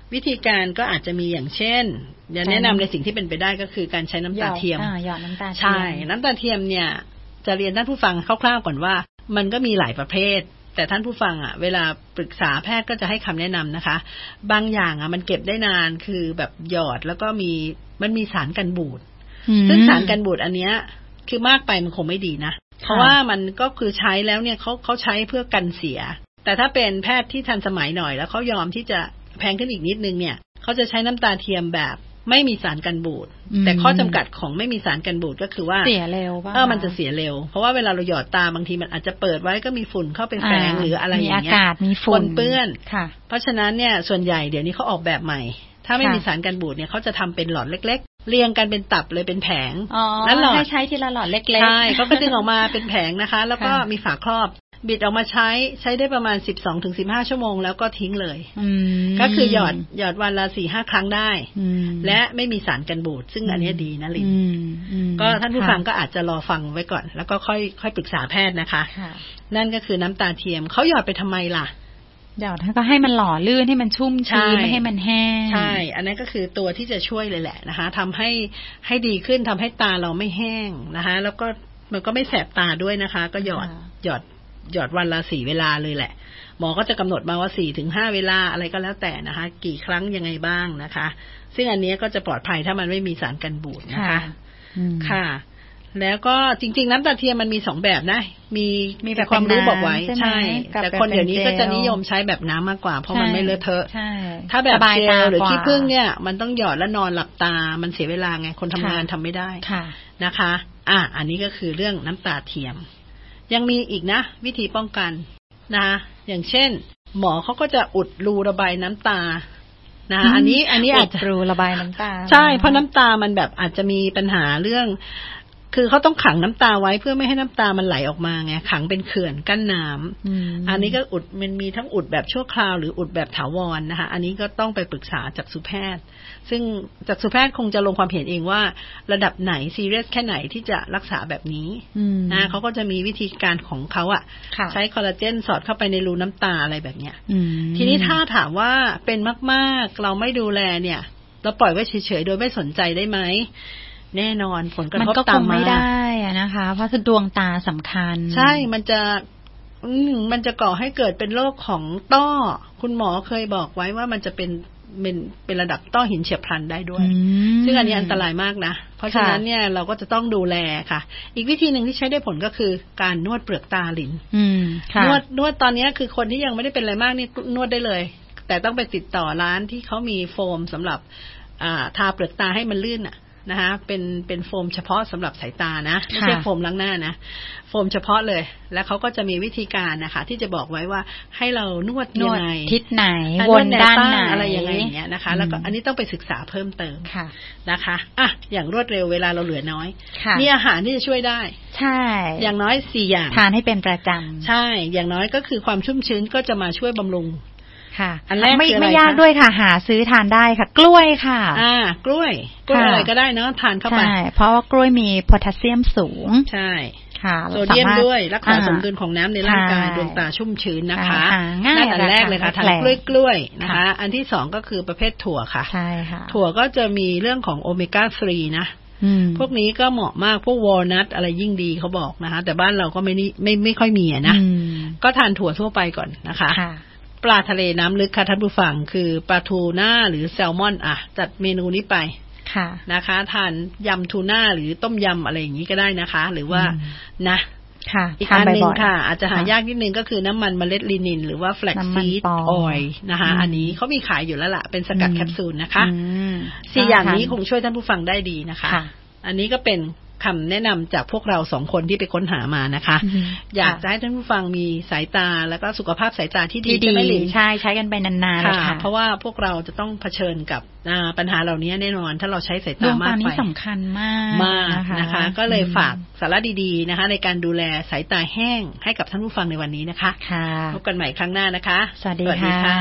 วิธีการก็อาจจะมีอย่างเช่นอย่าแนะนำในสิ่งที่เป็นไปได้ก็คือการใช้น้ำตาเทียมหยอดน้ำตาเทียมใช่น้ำตาเทียมเนี่ยจะเรียนท่านผู้ฟังคร่าวๆก่อนว่ามันก็มีหลายประเภทแต่ท่านผู้ฟังอ่ะเวลาปรึกษาแพทย์ก็จะให้คำแนะนำนะคะบางอย่างอ่ะมันเก็บได้นานคือแบบหยอดแล้วก็มีมันมีสารกันบูดซึ่งสารกันบูดอันเนี้ยคือมากไปมันคงไม่ดีนะเพราะว่ามันก็คือใช้แล้วเนี่ยเขาเขาใช้เพื่อกันเสียแต่ถ้าเป็นแพทย์ที่ทันสมัยหน่อยแล้วเขายอมที่จะแพงขึ้นอีกนิดนึงเนี่ยเขาจะใช้น้ำตาเทียมแบบไม่มีสารกันบูดแต่ข้อจำกัดของไม่มีสารกันบูดก็คือว่าเสียเร็วป่ะเออมันจะเสียเร็วเพราะว่าเวลาเราหยอดตาบางทีมันอาจจะเปิดไว้ก็มีฝุ่นเข้าไปแฝงหรืออะไรอย่างเงี้ยมีอากาศมีฝุ่นเปื้อนค่ะเพราะฉะนั้นเนี่ยส่วนใหญ่เดี๋ยวนี้เขาออกแบบใหม่ถ้าไม่มีสารกันบูดเนี่ยเขาจะทำเป็นหลอดเล็กๆเรียงกันเป็นตับเลยเป็นแผงนั่นหลอดให้ใช้ทีละหลอดเล็กๆใช่เขาก็ดึงออกมาเป็นแผงนะคะแล้วก็มีฝาครอบบิดออกมาใช้ใช้ได้ประมาณ สิบสองถึงสิบห้า ชั่วโมงแล้วก็ทิ้งเลยก็คือหยอดหยอดวันละ สี่ห้า ครั้งได้และไม่มีสารกันบูดซึ่งอันนี้ดีนะลินก็ท่านผู้ฟังก็อาจจะรอฟังไว้ก่อนแล้วก็ค่อยค่อยปรึกษาแพทย์นะคะนั่นก็คือน้ำตาเทียมเขาหยอดไปทำไมล่ะหยอดก็ให้มันหล่อลื่นให้มันชุ่มชื้นไม่ให้มันแห้งใช่อันนั้นก็คือตัวที่จะช่วยเลยแหละนะคะทำให้ให้ดีขึ้นทำให้ตาเราไม่แห้งนะคะแล้วก็มันก็ไม่แสบตาด้วยนะคะก็หยอดหยอดหยอดวันละสี่เวลาเลยแหละหมอก็จะกำหนดมาว่าสี่ถึงห้าเวลาอะไรก็แล้วแต่นะคะกี่ครั้งยังไงบ้างนะคะซึ่งอันนี้ก็จะปลอดภัยถ้ามันไม่มีสารกันบูดนะคะค่ะแล้วก็จริงๆน้ำตาเทียมมันมีสองแบบนะมีมีแบบความรู้บอกไว้ใช่แต่คนเดี๋ยวนี้ก็จะนิยมใช้แบบน้ำมากกว่าเพราะมันไม่เลอะเทอะถ้าแบบเจลหรือขี้ผึ้งเนี่ยมันต้องหยอดแล้วนอนหลับตามันเสียเวลาไงคนทำงานทำไม่ได้นะคะอ่ะอันนี้ก็คือเรื่องน้ำตาเทียมยังมีอีกนะวิธีป้องกันนะคะอย่างเช่นหมอเขาก็จะอุดรูระบายน้ำตานะคะอันนี้อันนี้อาจจะรูระบายน้ำตาใช่เพราะน้ำตามันแบบอาจจะมีปัญหาเรื่องคือเขาต้องขังน้ำตาไว้เพื่อไม่ให้น้ำตามันไหลออกมาไงขังเป็นเขื่อนกั้นน้ำอันนี้ก็อุดมันมีทั้งอุดแบบชั่วคราวหรืออุดแบบถาวรนะคะอันนี้ก็ต้องไปปรึกษาจักษุแพทย์ซึ่งจักษุแพทย์คงจะลงความเห็นเองว่าระดับไหนซีเรียสแค่ไหนที่จะรักษาแบบนี้นะเขาก็จะมีวิธีการของเขาอ่ะใช้คอลลาเจนสอดเข้าไปในรูน้ำตาอะไรแบบเนี้ยทีนี้ถ้าถามว่าเป็นมากๆเราไม่ดูแลเนี่ยเราปล่อยไว้เฉยๆโดยไม่สนใจได้ไหมแน่นอนผลกระทบตามมามันก็คงไม่ได้อะนะคะเพราะดวงตาสำคัญใช่มันจะมันจะก่อให้เกิดเป็นโรคของต้อคุณหมอเคยบอกไว้ว่ามันจะเป็นเป็นเป็นระดับต้อหินเฉียบพลันได้ด้วยซึ่งอันนี้อันตรายมากนะเพราะฉะนั้นเนี่ยเราก็จะต้องดูแลค่ะอีกวิธีหนึ่งที่ใช้ได้ผลก็คือการนวดเปลือกตาลิ้นนวดนวดตอนนี้คือคนที่ยังไม่ได้เป็นอะไรมากนี่นวดได้เลยแต่ต้องไปติดต่อร้านที่เขามีโฟมสำหรับทาเปลือกตาให้มันลื่นอ่ะนะคะเป็นเป็นโฟมเฉพาะสำหรับสายตานะไม่ใช่โฟมล้างหน้านะโฟมเฉพาะเลยแล้วเขาก็จะมีวิธีการนะคะที่จะบอกไว้ว่าให้เรานวดยังไงทิศไหนวนด้านไหนอะไรยังไงอย่างเงี้ยนะคะแล้วก็อันนี้ต้องไปศึกษาเพิ่มเติมนะคะอ่ะอย่างรวดเร็วเวลาเราเหลือน้อยมีอาหารที่จะช่วยได้ใช่อย่างน้อยสี่อย่างทานให้เป็นประจำใช่อย่างน้อยก็คือความชุ่มชื้นก็จะมาช่วยบำรุงค่ะอันแรกไม่ไม่ยากด้วยค่ะหาซื้อทานได้ค่ะกล้วยค่ะอ่ากล้วยกล้วยอะไรก็ได้เนาะทานเข้าไปใช่เพราะว่ากล้วยมีโพแทสเซียมสูงใช่ค่ะโซเดียมด้วยรักษาสมดุลของน้ำในร่างกายดวงตาชุ่มชื้นนะคะง่ายอันแรกเลยค่ะทานกล้วยกล้วยนะคะอันที่สองก็คือประเภทถั่วค่ะใช่ค่ะถั่วก็จะมีเรื่องของโอเมก้าสามนะพวกนี้ก็เหมาะมากพวกวอลนัทอะไรยิ่งดีเขาบอกนะคะแต่บ้านเราก็ไม่ไม่ไม่ค่อยมีนะก็ทานถั่วทั่วไปก่อนนะคะปลาทะเลน้ำลึกค่ะท่านผู้ฟังคือปลาทูน่าหรือแซลมอนอ่ะจัดเมนูนี้ไปค่ะนะคะทานยำทูน่าหรือต้มยำอะไรอย่างนี้ก็ได้นะคะหรือว่านะค่ะอีกอันหนึ่งค่ะอาจจะหายากนิดนึงก็คือน้ำมันเมล็ดลินินหรือว่าแฟลกซีดออยล์นะคะอันนี้เขามีขายอยู่แล้วล่ะเป็นสกัดแคปซูลนะคะสี่อย่างนี้คงช่วยท่านผู้ฟังได้ดีนะคะอันนี้ก็เป็นคำแนะนำจากพวกเราสองคนที่ไปค้นหามานะคะอยากจะให้ท่านผู้ฟังมีสายตาแล้วก็สุขภาพสายตาที่ดีใช่ไหมลินใช่ใช้กันไปนานๆเลยค่ะเพราะว่าพวกเราจะต้องเผชิญกับปัญหาเหล่านี้แน่นอนถ้าเราใช้สายตามากไปดวงตานี้สำคัญมากมากนะคะก็เลยฝากสาระดีๆนะคะในการดูแลสายตาแห้งให้กับท่านผู้ฟังในวันนี้นะคะพบกันใหม่ครั้งหน้านะคะสวัสดีค่ะ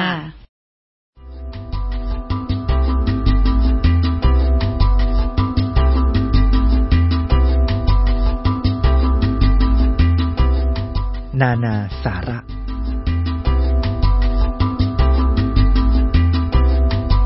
นานาสาระ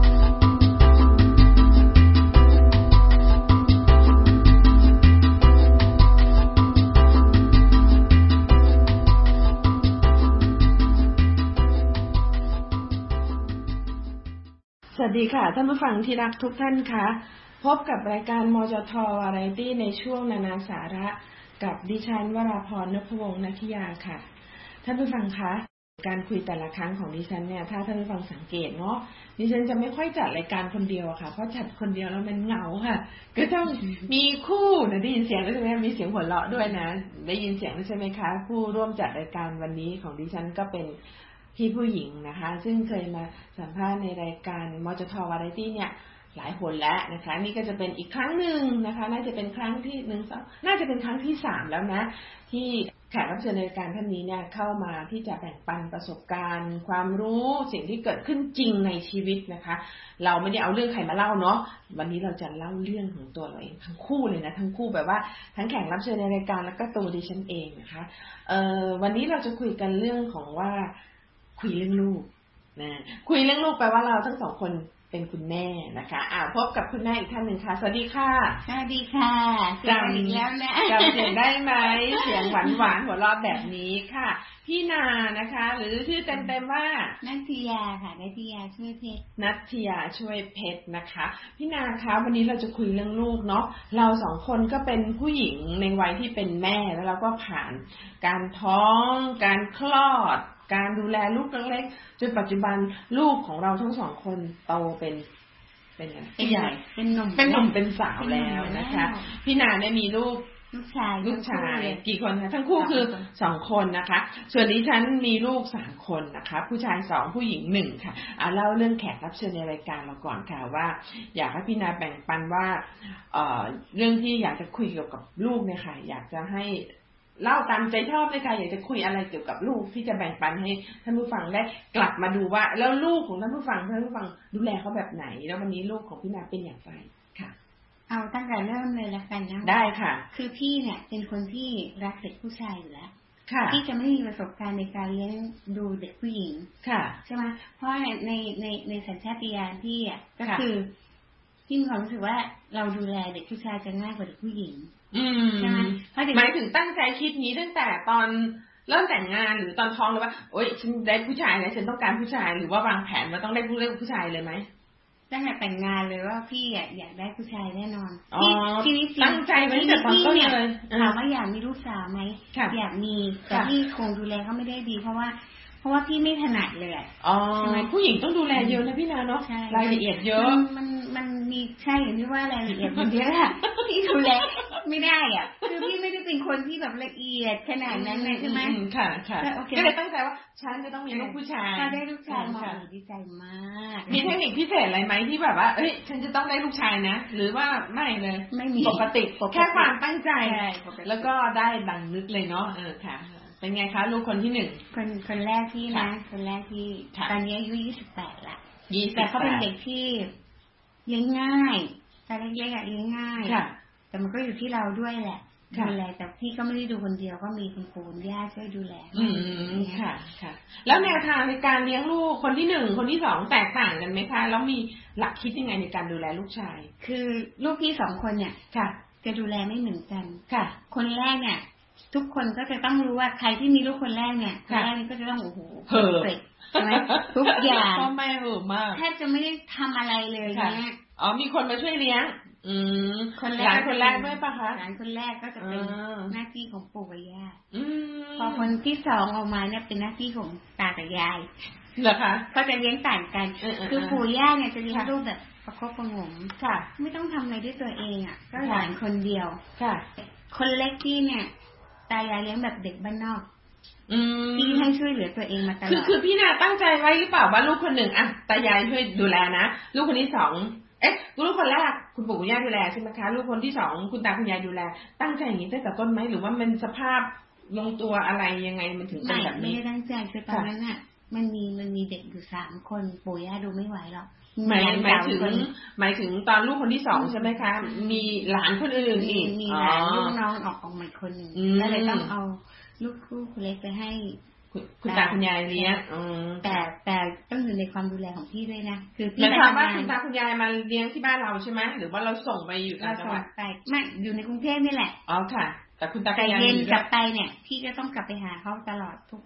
ดีค่ะท่านผู้ฟังที่รักทุกท่านคะพบกับรายการมจท.วาไรตี้ในช่วงนานาสาระกับดิฉันวราพร นพวงศ์ นัทยาค่ะท่านผู้ฟังคะการคุยแต่ละครั้งของดิฉันเนี่ยถ้าท่านผู้ฟังสังเกตเนาะดิฉันจะไม่ค่อยจัดรายการคนเดียวค่ะเพราะจัดคนเดียวแล้วมันเหงาค่ะก็ต้องมีคู่นะได้ยินเสียงแล้วใช่ไหมมีเสียงหัวเราะด้วยนะได้ยินเสียงแล้วใช่ไหมคะผู้ร่วมจัดรายการวันนี้ของดิฉันก็เป็นพี่ผู้หญิงนะคะซึ่งเคยมาสัมภาษณ์ในรายการมจท.วาไรตี้เนี่ยหลายคนแล้วนะคะนี่ก็จะเป็นอีกครั้งหนึ่งนะคะน่าจะเป็นครั้งที่หนึ่งสองน่าจะเป็นครั้งที่สามแล้วนะที่แขกรับเชิญในรายการท่านนี้เนี่ยเข้ามาที่จะแบ่งปันประสบการณ์ความรู้สิ่งที่เกิดขึ้นจริงในชีวิตนะคะเราไม่ได้เอาเรื่องใครมาเล่าเนาะวันนี้เราจะเล่าเรื่องของตัวเราเองทั้งคู่เลยนะทั้งคู่แบบว่าทั้งแขกรับเชิญในรายการแล้วก็ตัวดิฉันเองนะคะเอ่อวันนี้เราจะคุยกันเรื่องของว่าคุยเรื่องลูกนะคุยเรื่องลูกแปลว่าเราทั้งสองคนเป็นคุณแม่นะคะอ่าพบกับคุณแม่อีกท่านหนึ่งค่ะสวัสดีค่ะสวัสดีค่ะจำอีกแล้วนะจำเสียงได้ไหมเสียงหวานหวานหัวเราะแบบนี้ค่ะพี่นานะคะหรือชื่อเต็มๆว่านัทยาค่ะนัทยาช่วยเพชรนัทยาช่วยเพชรนะคะพี่นาคะวันนี้เราจะคุยเรื่องลูกเนาะเราสองคนก็เป็นผู้หญิงในวัยที่เป็นแม่แล้วเราก็ผ่านการท้องการคลอดการดูแลลูกเล็กๆจนปัจจุบันลูกของเราทั้งสองคนโตเป็นเป็นใหญ่เป็นหนุ่มเป็นหนุ่มเป็นสาวแล้วนะคะพี่นาได้มีลูกลูกชายลูกชายกี่คนคะทั้งคู่คือสองคนนะคะส่วนดิฉันมีลูกสามคนนะคะผู้ชายสองผู้หญิงหนึ่งค่ะอ่าเล่าเรื่องแขกรับเชิญในรายการเราก่อนค่ะว่าอยากให้พี่นาแบ่งปันว่าเอ่อเรื่องที่อยากจะคุยเกี่ยวกับลูกเนี่ยค่ะอยากจะให้เล่าตามใจชอบเลยค่ะอยากจะคุยอะไรเกี่ยวกับลูกที่จะแบ่งปันให้ท่านผู้ฟังได้กลับมาดูว่าแล้วลูกของท่านผู้ฟังท่านผู้ฟังดูแลเขาแบบไหนแล้ววันนี้ลูกของพี่นาเป็นอย่างไรค่ะเอาตั้งแต่เริ่มเลยละกันนะได้ค่ะคือพี่เนี่ยเป็นคนที่รักเด็กผู้ชายอยู่แล้วค่ะพี่จะไม่มีประสบการณ์ในการเลี้ยงดูเด็กผู้หญิงค่ะใช่ไหมเพราะในในในในสัญชาตญาณพี่อ่ะก็คือพี่มีความรู้สึกว่าเราดูแลเด็กผู้ชายจะง่ายกว่าเด็กผู้หญิงอืมใช่ไหมหมายถึงตั้งใจคิดนี้ตั้งแต่ตอนเริ่มแต่งงานหรือตอนท้องเลยว่าโอ๊ยฉันได้ผู้ชายแล้วฉันต้องการผู้ชายหรือว่าวางแผนว่าต้องได้ผู้เลือกผู้ชายเลยไหมตั้งแต่แต่งงานเลยว่าพี่อยากได้ผู้ชายแน่นอนทีนี้ตั้งใจไว้ตั้งแต่ตอนต้นเลยถามว่าอยากมีลูกสาวไหมอยากมีแต่พี่คงดูแลเขาไม่ได้ดีเพราะว่าเพราะว่าพี่ไม่ถนัดเลยอ๋อใช่ไหมผู้หญิงต้องดูแลเยอะนะพี่นาเนาะรายละเอียดเยอะมันมันมีใช่อย่างที่ว่ารายละเอียดมันเยอะอะพี่ดูแลไม่ได้อ่ะคือพี่ไม่ได้เป็นคนที่แบบละเอียดขนาดนั้นเลยใช่ไหมค่ะค่ะก็เลยตั้งใจว่าฉันจะต้องมีลูกผู้ชายถ้าได้ลูกชายมาดีใจมากมีเทคนิคพิเศษอะไรไหมที่แบบว่าเอ้ยฉันจะต้องได้ลูกชายนะหรือว่าไม่เลยไม่มีปกติแค่ความตั้งใจแล้วก็ได้ดังนึกเลยเนาะเออค่ะเป็นไงคะลูกคนที่หนึ่งคนคนแรกที่นะคนแรกที่ตอนนี้อายุยี่สิบแปดละแต่เขาเป็นเด็กที่เลี้ยงง่ายแต่เล็กๆอ่ะเลี้ยงง่ายแต่มันก็อยู่ที่เราด้วยแหละดูแลแต่พี่ก็ไม่ได้ดูคนเดียวก็มีคุณปู่คุณย่าช่วยดูแลอืมค่ะค่ะแล้วแนวทางในการเลี้ยงลูกคนที่หนึ่งคนที่สองแตกต่างกันไหมคะแล้วมีหลักคิดยังไงในการดูแลลูกชายคือลูกพี่สองคนเนี่ยค่ะจะดูแลไม่เหมือนกันค่ะคนแรกเนี่ยทุกคนก็จะต้องรู้ว่าใครที่มีลูกคนแรกเนี่ยคนแรกนี่ก็จะต้องโอ้โหเห่อใช่ไหมทุกอย่างพ่อแม่เห่อมากแทบจะไม่ได้ทำอะไรเลยเนี่ยอ๋อมีคนมาช่วยเลี้ยงอืมคนแรกคนแรกด้วยป่ะคะหลานคนแรกก็จะเป็นหน้าที่ของปู่กับย่าพอคนที่สองออกมาเนี่ยเป็นหน้าที่ของตากับยายเหรอคะเขาจะเลี้ยงต่างกันคือปู่ย่าเนี่ยจะเลี้ยงลูกแบบประคบประงมค่ะไม่ต้องทำอะไรด้วยตัวเองอ่ะก็หลานคนเดียวค่ะคนเล็กที่เนี่ยตายายเลี้ยงแบบเด็กบ้านนอกอืมพี่ให้ช่วยเหลือตัวเองมาตลอดคือคือพี่นาตั้งใจไว้หรือเปล่าว่าลูกคนหนึ่งอ่ะตายายช่วยดูแลนะลูกคนที่สองเอ๊ะลูกคนแรกคุณปู่คุณย่าดูแลใช่ไหมคะลูกคนที่สองคุณตาคุณยายดูแลตั้งใจอย่างนี้ตั้งแต่ต้นไหมหรือว่ามันสภาพลงตัวอะไรยังไงมันถึงเป็นแบบนี้ไม่ได้ตั้งใจคือตอนนั้นน่ะมันมีมันมีเด็กอยู่สามคนปู่ย่าดูไม่ไหวหรอกหมายหมายถึงหมายถึงตอนลูกคนที่สองใช่ไหมคะมีหลานคนอื่นอีกมีหลานลูกน้องออกออกมาคนหนึ่งก็เลยต้องเอาลูกคู่คนเล็กไปให้คุณตาคุณยายเลี้ยงแต่แต่ต้องอยู่ในความดูแลของพี่ด้วยนะคือพี่ถามว่าคุณตาคุณยายมาเลี้ยงที่บ้านเราใช่ไหมหรือว่าเราส่งไปอยู่ต่างจังหวัดไปไม่อยู่ในกรุงเทพนี่แหละอ๋อค่ะแต่คุณตาคุณยายเย็นกลับไปเนี่ยพี่ก็ต้องกลับไปหาเขาตลอดทุกวัน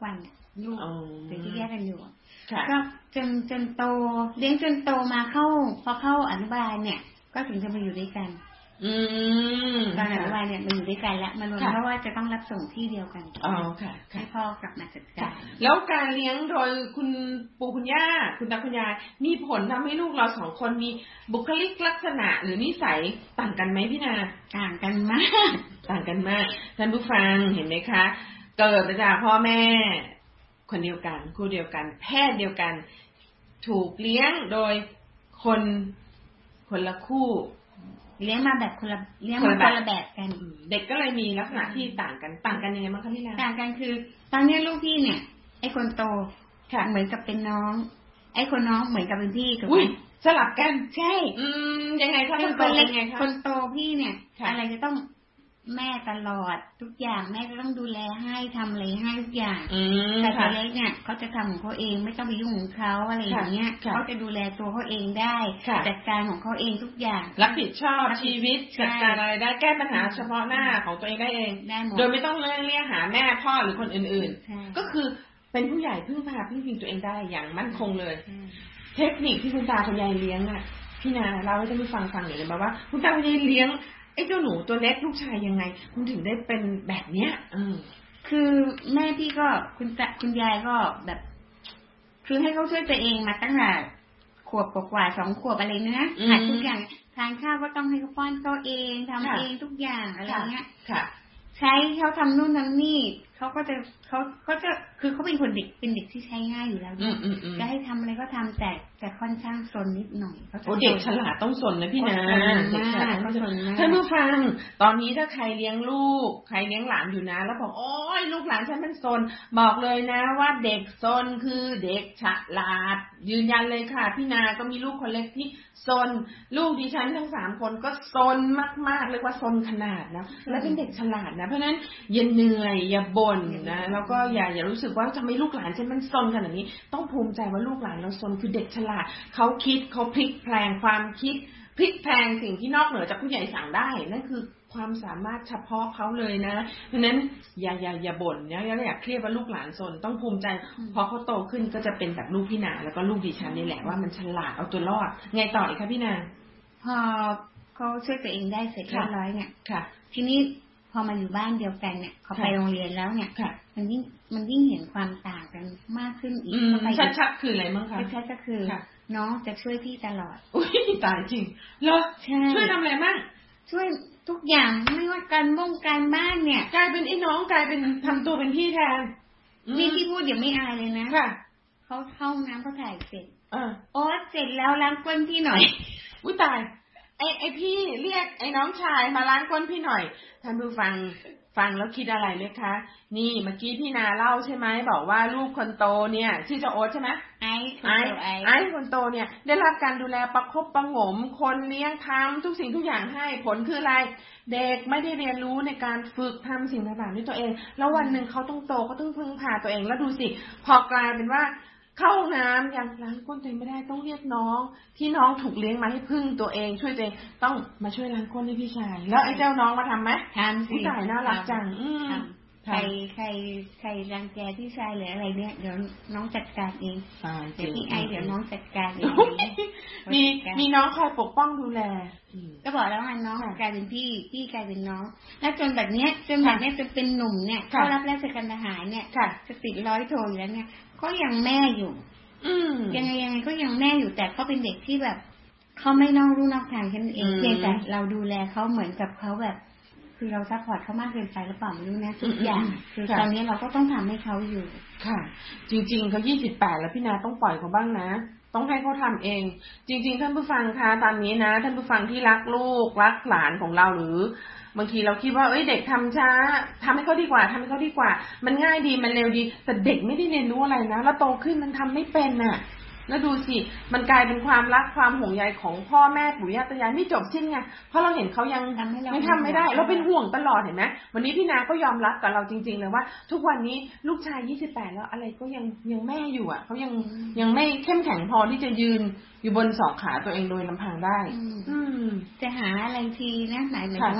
ลูกหรือที่แยกกันอยู่ก็จนจนโตเลี้ยงจนโตมาเข้าพอเข้าอนุบาลเนี่ยก็ถึงจะมาอยู่ด้วยกันอืมตอนอนุบาลเนี่ยมันอยู่ด้วยกันแล้วมันรวมเพราะว่าจะต้องรับส่งที่เดียวกันอ๋อค่ะให้พ่อกลับมาจัดการแล้วการเลี้ยงโดยคุณปู่คุณย่าคุณตาคุณยายมีผลทำให้ลูกเราสองคนมีบุคลิกลักษณะหรือนิสัยต่างกันไหมพี่นาต่างกันมากต่างกันมากท่านผู้ฟังเห็นไหมคะเกิดมาจากพ่อแม่คนเดียวกันคู่เดียวกันแพทย์เดียวกันถูกเลี้ยงโดยคนคนละคู่เลี้ยงมาแบบคนละเลี้ยงมาคนละแบบกันเด็กก็เลยมีลักษณะที่ต่างกันต่างกันยังไงบ้างคะพี่นาต่างกันคือตอนนี้ลูกพี่เนี่ยไอ้คนโตเหมือนกับเป็นน้องไอ้คนน้องเหมือนกับเป็นพี่ถูกไหมสลับกันใช่อืมยังไงคะคนโตยังไงคะคนโตพี่เนี่ยอะไรจะต้องแม่ตลอดทุกอย่างแม่จะต้องดูแลให้ทำอะไรให้ทุกอย่างแต่ตัวเล็กเนี่ยเขาจะทำของเขาเองไม่ต้องไปยุ่งของเขาอะไรอย่างเงี้ยเขาจะดูแลตัวเขาเองได้จัดการของเขาเองทุกอย่างรับผิดชอบชีวิตจัดการอะไรได้แก้ปัญหาเฉพาะหน้าของตัวเองได้เองโดยไม่ต้องเรียกหาแม่พ่อหรือคนอื่นๆก็คือเป็นผู้ใหญ่พึ่งพาพึ่งพิงตัวเองได้อย่างมั่นคงเลยเทคนิคที่คุณตาคุณยายเลี้ยงอ่ะพี่นาเราให้ท่านผู้ฟังฟังหน่อยเลยว่าคุณตาคุณยายเลี้ยงไอ้เจ้าหนูตัวเล็กลูกชายยังไงคุณถึงได้เป็นแบบเนี้ยอืมคือแม่พี่ก็คุณตาคุณยายก็แบบคือให้เขาช่วยตัวเองมาตั้งแต่ขวบกว่าสองขวบอะไรเนี้ยหัดทุกอย่างทานข้าวก็ต้องให้เขาป้อนเขาเองทำเองทุกอย่างอะไรเงี้ยใช้เขาทำนู่นทำนี่เขาก็จะเขาเขาจะคือเขาเป็นคนเด็กเป็นเด็กที่ใช้ง่ายอยู่แล้วจะให้ทำอะไรก็ทำแต่แต่ค่อนข้างซนนิดหน่อยโอ้เด็กฉลาดต้องซนนะพี่นะเด็กฉลาดต้องซนท่านผู้ฟังตอนนี้ถ้าใครเลี้ยงลูกใครเลี้ยงหลานอยู่นะแล้วบอกโอ้ยลูกหลานฉันมันซนบอกเลยนะว่าเด็กซนคือเด็กฉลาดยืนยันเลยค่ะพี่นาก็มีลูกคนเล็กที่ซนลูกดิฉันทั้งสามคนก็ซนมากๆเรียกว่าซนขนาดนะและเป็นเด็กฉลาดนะเพราะนั้นอย่าเหนื่อยอย่าบ่นนะแล้วก็อย่าอย่ารู้สึกว่าทำไมลูกหลานฉันมันซนขนาดนี้ต้องภูมิใจว่าลูกหลานเราซนคือเด็กฉลาดเขาคิดเขาพลิกแปลงความคิดพลิกแปลงสิ่งที่นอกเหนือจากผู้ใหญ่สั่งได้นั่นคือความสามารถเฉพาะเขาเลยนะเพราะนั้นอย่าอย่าอย่าบ่นนะอย่าอย่าเครียดว่าลูกหลานซนต้องภูมิใจพอเขาโตขึ้นก็จะเป็นแบบลูกพี่นาแล้วก็ลูกดิฉันนี่แหละว่ามันฉลาดเอาตัวรอดไงต่ออีกคะพี่นาพอเขาช่วยตัวเองได้เสร็จเรียบร้อยเนี่ยทีนี้พอมาอยู่บ้านเดียวกันเนี่ยเขาไปโรงเรียนแล้วเนี่ยมันยิ่งมันยิ่งเห็นความต่างกันมากขึ้นอีกชัดๆคืออะไรมั้งคะชัดๆก็คือน้องจะช่วยพี่ตลอดอุ้ยตายจริงเหรอช่วยทำอะไรมั่งช่วยทุกอย่างไม่ว่าการบ้งการบ้านเนี่ยกลายเป็นไอ้น้องกลายเป็นทำตัวเป็นพี่แทนนี่ที่พูดเดี๋ยวไม่อายเลยนะเขาเข้าน้ำเขาถ่ายเสร็จโอ๊ตเสร็จแล้วล้างก้นพี่หน่อยอุ้ยตายไอ้ไอ้พี่เรียกไอ้น้องชายมาล้างก้นพี่หน่อยท่านผู้ฟังฟังแล้วคิดอะไรไหมคะนี่เมื่อกี้พี่นาเล่าใช่ไหมบอกว่าลูกคนโตเนี่ยชื่อเจ้าโอ๊ตใช่ไหมไอ้ไอ้ไอ้คนโตเนี่ยได้รับการดูแลประคบประหงมคนเลี้ยงทำทุกสิ่งทุกอย่างให้ผลคืออะไรเด็กไม่ได้เรียนรู้ในการฝึกทำสิ่งต่างๆด้วยตัวเองแล้ววันหนึ่งเขาต้องโตเขาต้องพึ่งพาตัวเองแล้วดูสิพอกลายเป็นว่าเข้าห้องน้ำยังล้างก้นตัวเองไม่ได้ต้องเรียกน้องที่น้องถูกเลี้ยงมาให้พึ่งตัวเองช่วยตัวเองต้องมาช่วยล้างก้นให้พี่ชายแล้วไอ้เจ้าน้องมาทำไหมทำสิผู้ชายน่ารักจังใครใครใครรังแกพี่ชายหรืออะไรเนี่ยเดี๋ยวน้องจัดการเองเดี๋ยวพี่ไอเดี๋ยวน้องจัดการเองมีมีน้องคอยปกป้องดูแลก็บอกแล้วไงน้องกลายเป็นพี่พี่กลายเป็นน้องแล้วจนแบบเนี้ยจนแบบเนี้ยจนเป็นหนุ่มเนี่ยเขารับราชการทหารเนี่ยจะติดร้อยโทอยู่แล้วเนี่ยก็ยังแม่อยู่ยังไงยังไงก็ยังแม่อยู่แต่เขาเป็นเด็กที่แบบเขาไม่นอกรู้นอกทางแค่นั้นเองเพียงแต่เราดูแลเขาเหมือนกับเขาแบบคือเราซัพพอร์ตเขามากเกินไปหรือเปล่าไม่รู้นะทุกอย่างคือตอนนี้เราก็ต้องทำให้เขาอยู่ค่ะจริงๆเขายี่สิบแปดแล้วพี่นาต้องปล่อยเขาบ้างนะต้องให้เขาทำเองจริงๆท่านผู้ฟังคะตอนนี้นะท่านผู้ฟังที่รักลูกรักหลานของเราหรือบางทีเราคิดว่าเอ้ยเด็กทำช้าทำให้เขาดีกว่าทำให้เขาดีกว่ามันง่ายดีมันเร็วดีแต่เด็กไม่ได้เรียนรู้อะไรนะแล้วโตขึ้นมันทำไม่เป็นน่ะแล้วดูสิมันกลายเป็นความรักความห่วงใยของพ่อแม่ปู่ย่าตายายไม่จบสิ้นไงเพราะเราเห็นเขายังไม่ทำไม่ได้เราเป็นห่วงตลอดเห็นไหมวันนี้พี่นาก็ยอมรับกับเราจริงๆเลยว่าทุกวันนี้ลูกชายยี่สิบแปดแล้วอะไรก็ยังยังแม่อยู่อ่ะเขายังยังไม่เข้มแข็งพอที่จะยืนอยู่บนสองขาตัวเองโดยลำพังได้อืมจะหาอะไรทีนะหมายถึงว่า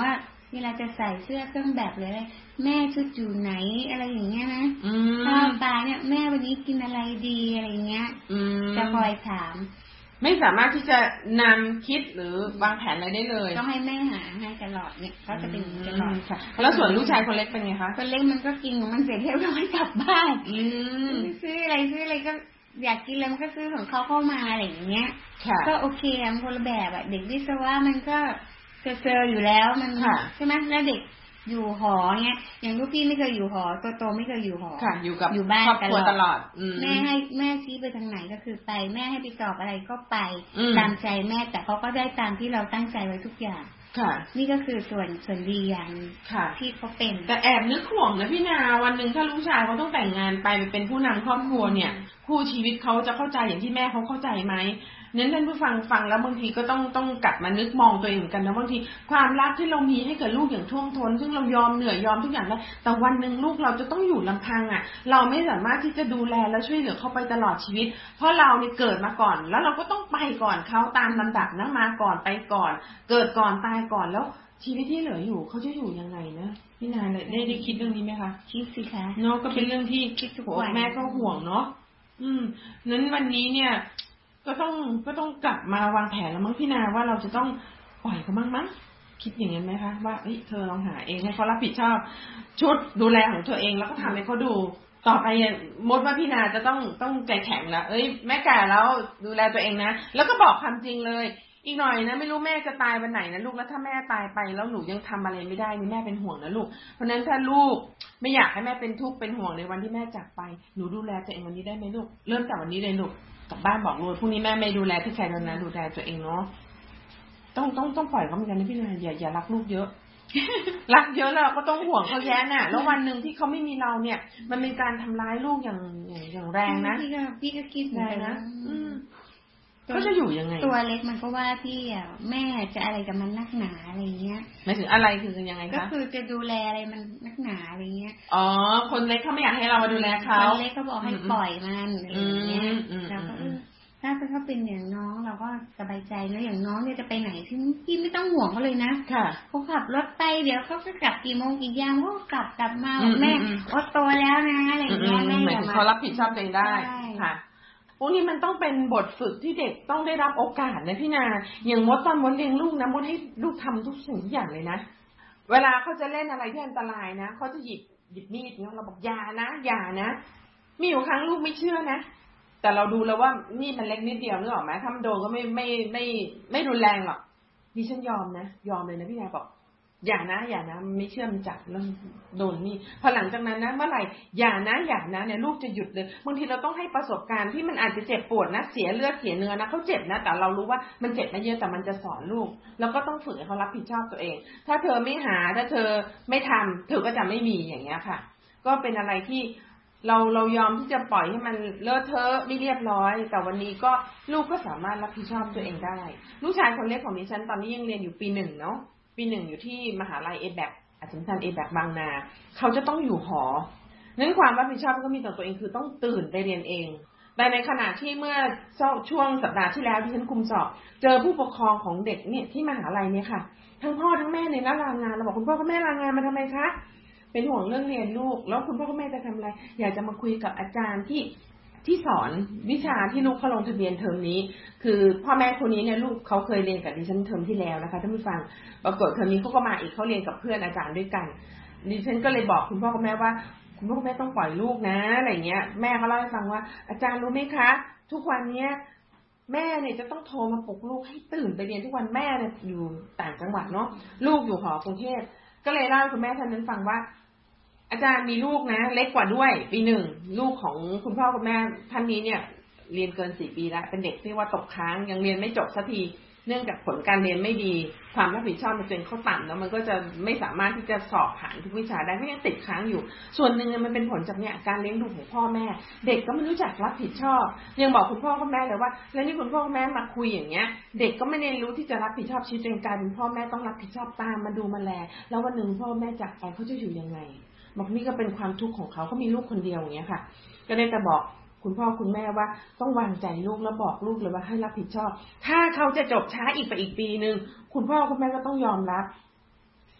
เวลาจะใส่เสื้อเครื่องแบบเลยแม่ชุดอยู่ไหนอะไรอย่างเงี้ยนะข้าวปลาเนี่ยแม่วันนี้กินอะไรดีอะไรเงี้ยจะคอยถามไม่สามารถที่จะนำคิดหรือวางแผนอะไรได้เลยต้องให้แม่หาให้ตลอดเนี่ยเขาจะเป็นตลอดค่ะแล้วส่วนลูกชายคนเล็กเป็นไงคะคนเล็กมันก็กินของมันเสร็จเรียบร้อยกลับบ้านซื้ออะไรซื้ออะไรก็อยากกินแล้วมันก็ซื้อของเขาเข้ามาอะไรอย่างเงี้ยก็โอเคมันคนละแบบอะเด็กวิศวะมันก็เจออยู่แล้วมันใช่ไหมแล้วเด็กอยู่หอเงี้ยอย่างลูกพี่ไม่เคยอยู่หอตัวโตไม่เคยอยู่หอค่ะอยู่กับอยู่บ้านครอบครัวตลอดแม่ให้แม่ชี้ไปทางไหนก็คือไปแม่ให้ไปสอบอะไรก็ไปตามใจแม่แต่เขาก็ได้ตามที่เราตั้งใจไว้ทุกอย่างค่ะนี่ก็คือส่วนส่วนดีอย่างที่เขาเป็นแต่แอบนึกห่วงนะพี่นาวันหนึ่งถ้าลูกชายเขาต้องแต่งงานไปเป็นผู้นำครอบครัวเนี่ยคู่ชีวิตเขาจะเข้าใจอย่างที่แม่เขาเข้าใจไหมนั้นท่านผู้ฟังฟังแล้วบางทีก็ต้องต้องกลับมานึกมองตัวเองเหมือนกันนะบางทีความรักที่เรามีให้กับลูกอย่างท่วมท้นซึ่งเรายอมเหนื่อยยอมทุกอย่างได้แต่วันนึงลูกเราจะต้องอยู่ลำพังอ่ะเราไม่สามารถที่จะดูแลและช่วยเหลือเขาไปตลอดชีวิตเพราะเราเนี่ยเกิดมาก่อนแล้วเราก็ต้องไปก่อนเขาตามลำดับนะมาก่อนไปก่อนเกิดก่อนตายก่อนแล้วชีวิตที่เหลืออยู่เขาจะอยู่ยังไงนะพี่นาได้ได้คิดเรื่องนี้ไหมคะคิดสิคะเนาะก็เป็นเรื่องที่คิดทุกวันแม่ก็ห่วงเนาะอืมนั้นวันนี้เนี่ยก็ต้องก็ต้องกลับมาวางแผนแล้วมั้งพี่นาว่าเราจะต้องปล่อยเขามั้งมั้งคิดอย่างนั้นไหมคะว่าเฮ้ยเธอลองหาเองให้เขารับผิดชอบชุดดูแลของตัวเองแล้วก็ทำให้เขาดูต่อไปมดว่าพี่นาจะต้องต้องใจแข็งแล้วเอ้ยแม่แก่แล้วดูแลตัวเองนะแล้วก็บอกความจริงเลยอีกหน่อยนะไม่รู้แม่จะตายวันไหนนะลูกแล้วถ้าแม่ตายไปแล้วหนูยังทำอะไรไม่ได้นี่แม่เป็นห่วงนะลูกเพราะนั้นถ้าลูกไม่อยากให้แม่เป็นทุกข์เป็นห่วงในวันที่แม่จากไปหนูดูแลตัวเองวันนี้ได้ไหมลูกเริ่มจากวันนี้เลยลูกกลับบ้านบอกลูกพรุ่งนี้แม่ไม่ดูแลที่ใครแล้วนะดูแลตัวเองเนาะต้องต้องต้องปล่อยเขาเหมือนกันนะพี่นาอย่าอย่ารักลูกเยอะ รักเยอะแล้วก็ต้องห่วงเขาแย่น่ะแล้ววันนึงที่เขาไม่มีเราเนี่ยมันเป็นการทำร้ายลูกอย่างอย่างอย่างแรงนะพี่ก็พี่ก็คิดได้นะก็จะอยู่ยังไงตัวเล็กมันก็ว่าพี่อ่ะแม่จะอะไรกับมันนักหนาอะไรเงี้ยหมายถึงอะไรคือยังไงคะก็คือจะดูแลอะไรมันนักหนาอะไรเงี้ยอ๋อคนเล็กเขาไม่อยากให้เรามาดูแลเขาคนเล็กเขาบอกให้ปล่อยมันอะไรเงี้ยแล้วก็ถ้าเขาเป็นอย่างน้องเราก็สบายใจแล้วอย่างน้องเนี่ยจะไปไหนที่พี่ไม่ต้องห่วงเขาเลยนะเขาขับรถไปเดี๋ยวเขาก็กลับกี่โมงกี่ยามเขากลับกลับมาบอกแม่โอ้โตแล้วนะอะไรเงี้ยแม่อย่ามาเขารับผิดชอบตัวเองได้ค่ะพวกนี้มันต้องเป็นบทฝึกที่เด็กต้องได้รับโอกาสนะพี่นาอย่างมดตอนมดเลี้ยงลูกนะมดให้ลูกทำทุกสิ่งทุกอย่างเลยนะเวลาเขาจะเล่นอะไรที่อันตรายนะเขาจะหยิบหยิบมีดเนาะเราบอกอย่านะอย่านะมีอยู่ครั้งลูกไม่เชื่อนะแต่เราดูแล้วว่านี่มันเล็กนิดเดียวนึกออกไหมถ้ามันโดนก็ไม่ไม่ไม่ไม่รุนแรงหรอกดิฉันยอมนะยอมเลยนะพี่นาบอกอย่านะอย่านะไม่เชื่อมันจับแล้วโดนนี่พอหลังจากนั้นนะเมื่อไหร่อย่านะอย่านะเนี่ยลูกจะหยุดเลยบางทีเราต้องให้ประสบการณ์ที่มันอาจจะเจ็บปวดนะเสียเลือดเสียเนื้อนะเขาเจ็บนะแต่เรารู้ว่ามันเจ็บไม่เยอะแต่มันจะสอนลูกแล้วก็ต้องฝึกให้เขารับผิดชอบตัวเองถ้าเธอไม่หาถ้าเธอไม่ทำเธอก็จะไม่มีอย่างเงี้ยค่ะก็เป็นอะไรที่เราเรายอมที่จะปล่อยให้มันเลอะเทอะไม่เรียบร้อยแต่วันนี้ก็ลูกก็สามารถรับผิดชอบตัวเองได้ลูกชายคนเล็กของดิฉันตอนนี้ยังเรียนอยู่ปีหนึ่งเนาะปีหนึ่งอยู่ที่มหาลัยเอแบกอัศวินชันเอแบกบางนาเขาจะต้องอยู่หอนั้นความรับผิดชอบก็มีต่อตัวเองคือต้องตื่นไปเรียนเองแต่ในขณะที่เมื่อช่วงสัปดาห์ที่แล้วที่ฉันคุมสอบเจอผู้ปกครองของเด็กเนี่ยที่มหาลัยเนี่ยค่ะทั้งพ่อทั้งแม่เนี่ยลางานเราบอกคุณพ่อคุณแม่ลางานมาทำไมคะเป็นห่วงเรื่องเรียนลูกแล้วคุณพ่อคุณแม่จะทำอะไรอยากจะมาคุยกับอาจารย์ที่ที่สอนวิชาที่ลูกเขาลงทะเบียนเทอมนี้คือพ่อแม่คนนี้เนี่ยลูกเขาเคยเรียนกับดิฉันเทอมที่แล้วนะคะท่านผู้ฟังปรากฏเทอมนี้เขาก็มาอีกเขาเรียนกับเพื่อนอาจารย์ด้วยกันดิฉันก็เลยบอกคุณพ่อคุณแม่ว่าคุณพ่อคุณแม่ต้องปล่อยลูกนะอะไรเงี้ยแม่เขาเล่าให้ฟังว่าอาจารย์รู้ไหมคะทุกวันเนี้ยแม่เนี่ยจะต้องโทรมาปลุกลูกให้ตื่นไปเรียนทุกวันแม่เนี่ยอยู่ต่างจังหวัดเนาะลูกอยู่หอกรุงเทพก็เลยเล่าให้คุณแม่ท่านนั้นฟังว่าอาจารย์มีลูกนะเล็กกว่าด้วยปีหนึ่งลูกของคุณพ่อคุณแม่ท่านนี้เนี่ยเรียนเกินสี่ปีแล้วเป็นเด็กที่ว่าตกค้างยังเรียนไม่จบสักทีเนื่องจากผลการเรียนไม่ดีความรับผิดชอบมันเป็นเขาต่ำแล้วมันก็จะไม่สามารถที่จะสอบผ่านทุกวิชาได้ก็ยังติดค้างอยู่ส่วนหนึ่งมันเป็นผลจากเนี่ยการเลี้ยงดูของพ่อแม่เด็กก็ไม่รู้จักรับผิดชอบยังบอกคุณพ่อคุณแม่เลยว่าแล้วนี่คุณพ่อคุณแม่มาคุยอย่างเงี้ยเด็กก็ไม่ได้รู้ที่จะรับผิดชอบชีวิตตัวเองกลายเป็นพ่อแม่ต้องรับผิดชอบตามมาดูมาแลแล้ววันหนึ่งพ่อแม่จากไปเขาจะอยู่ยังไงบอกนี่ก็เป็นความทุกข์ของเขาเขามีลูกคนเดียวอย่างเงี้ยค่ะก็ได้แต่บอกคุณพ่อคุณแม่ว่าต้องวางใจลูกแล้วบอกลูกเลยว่าให้รับผิดชอบถ้าเขาจะจบช้าอีกไปอีกปีนึงคุณพ่อคุณแม่ก็ต้องยอมรับ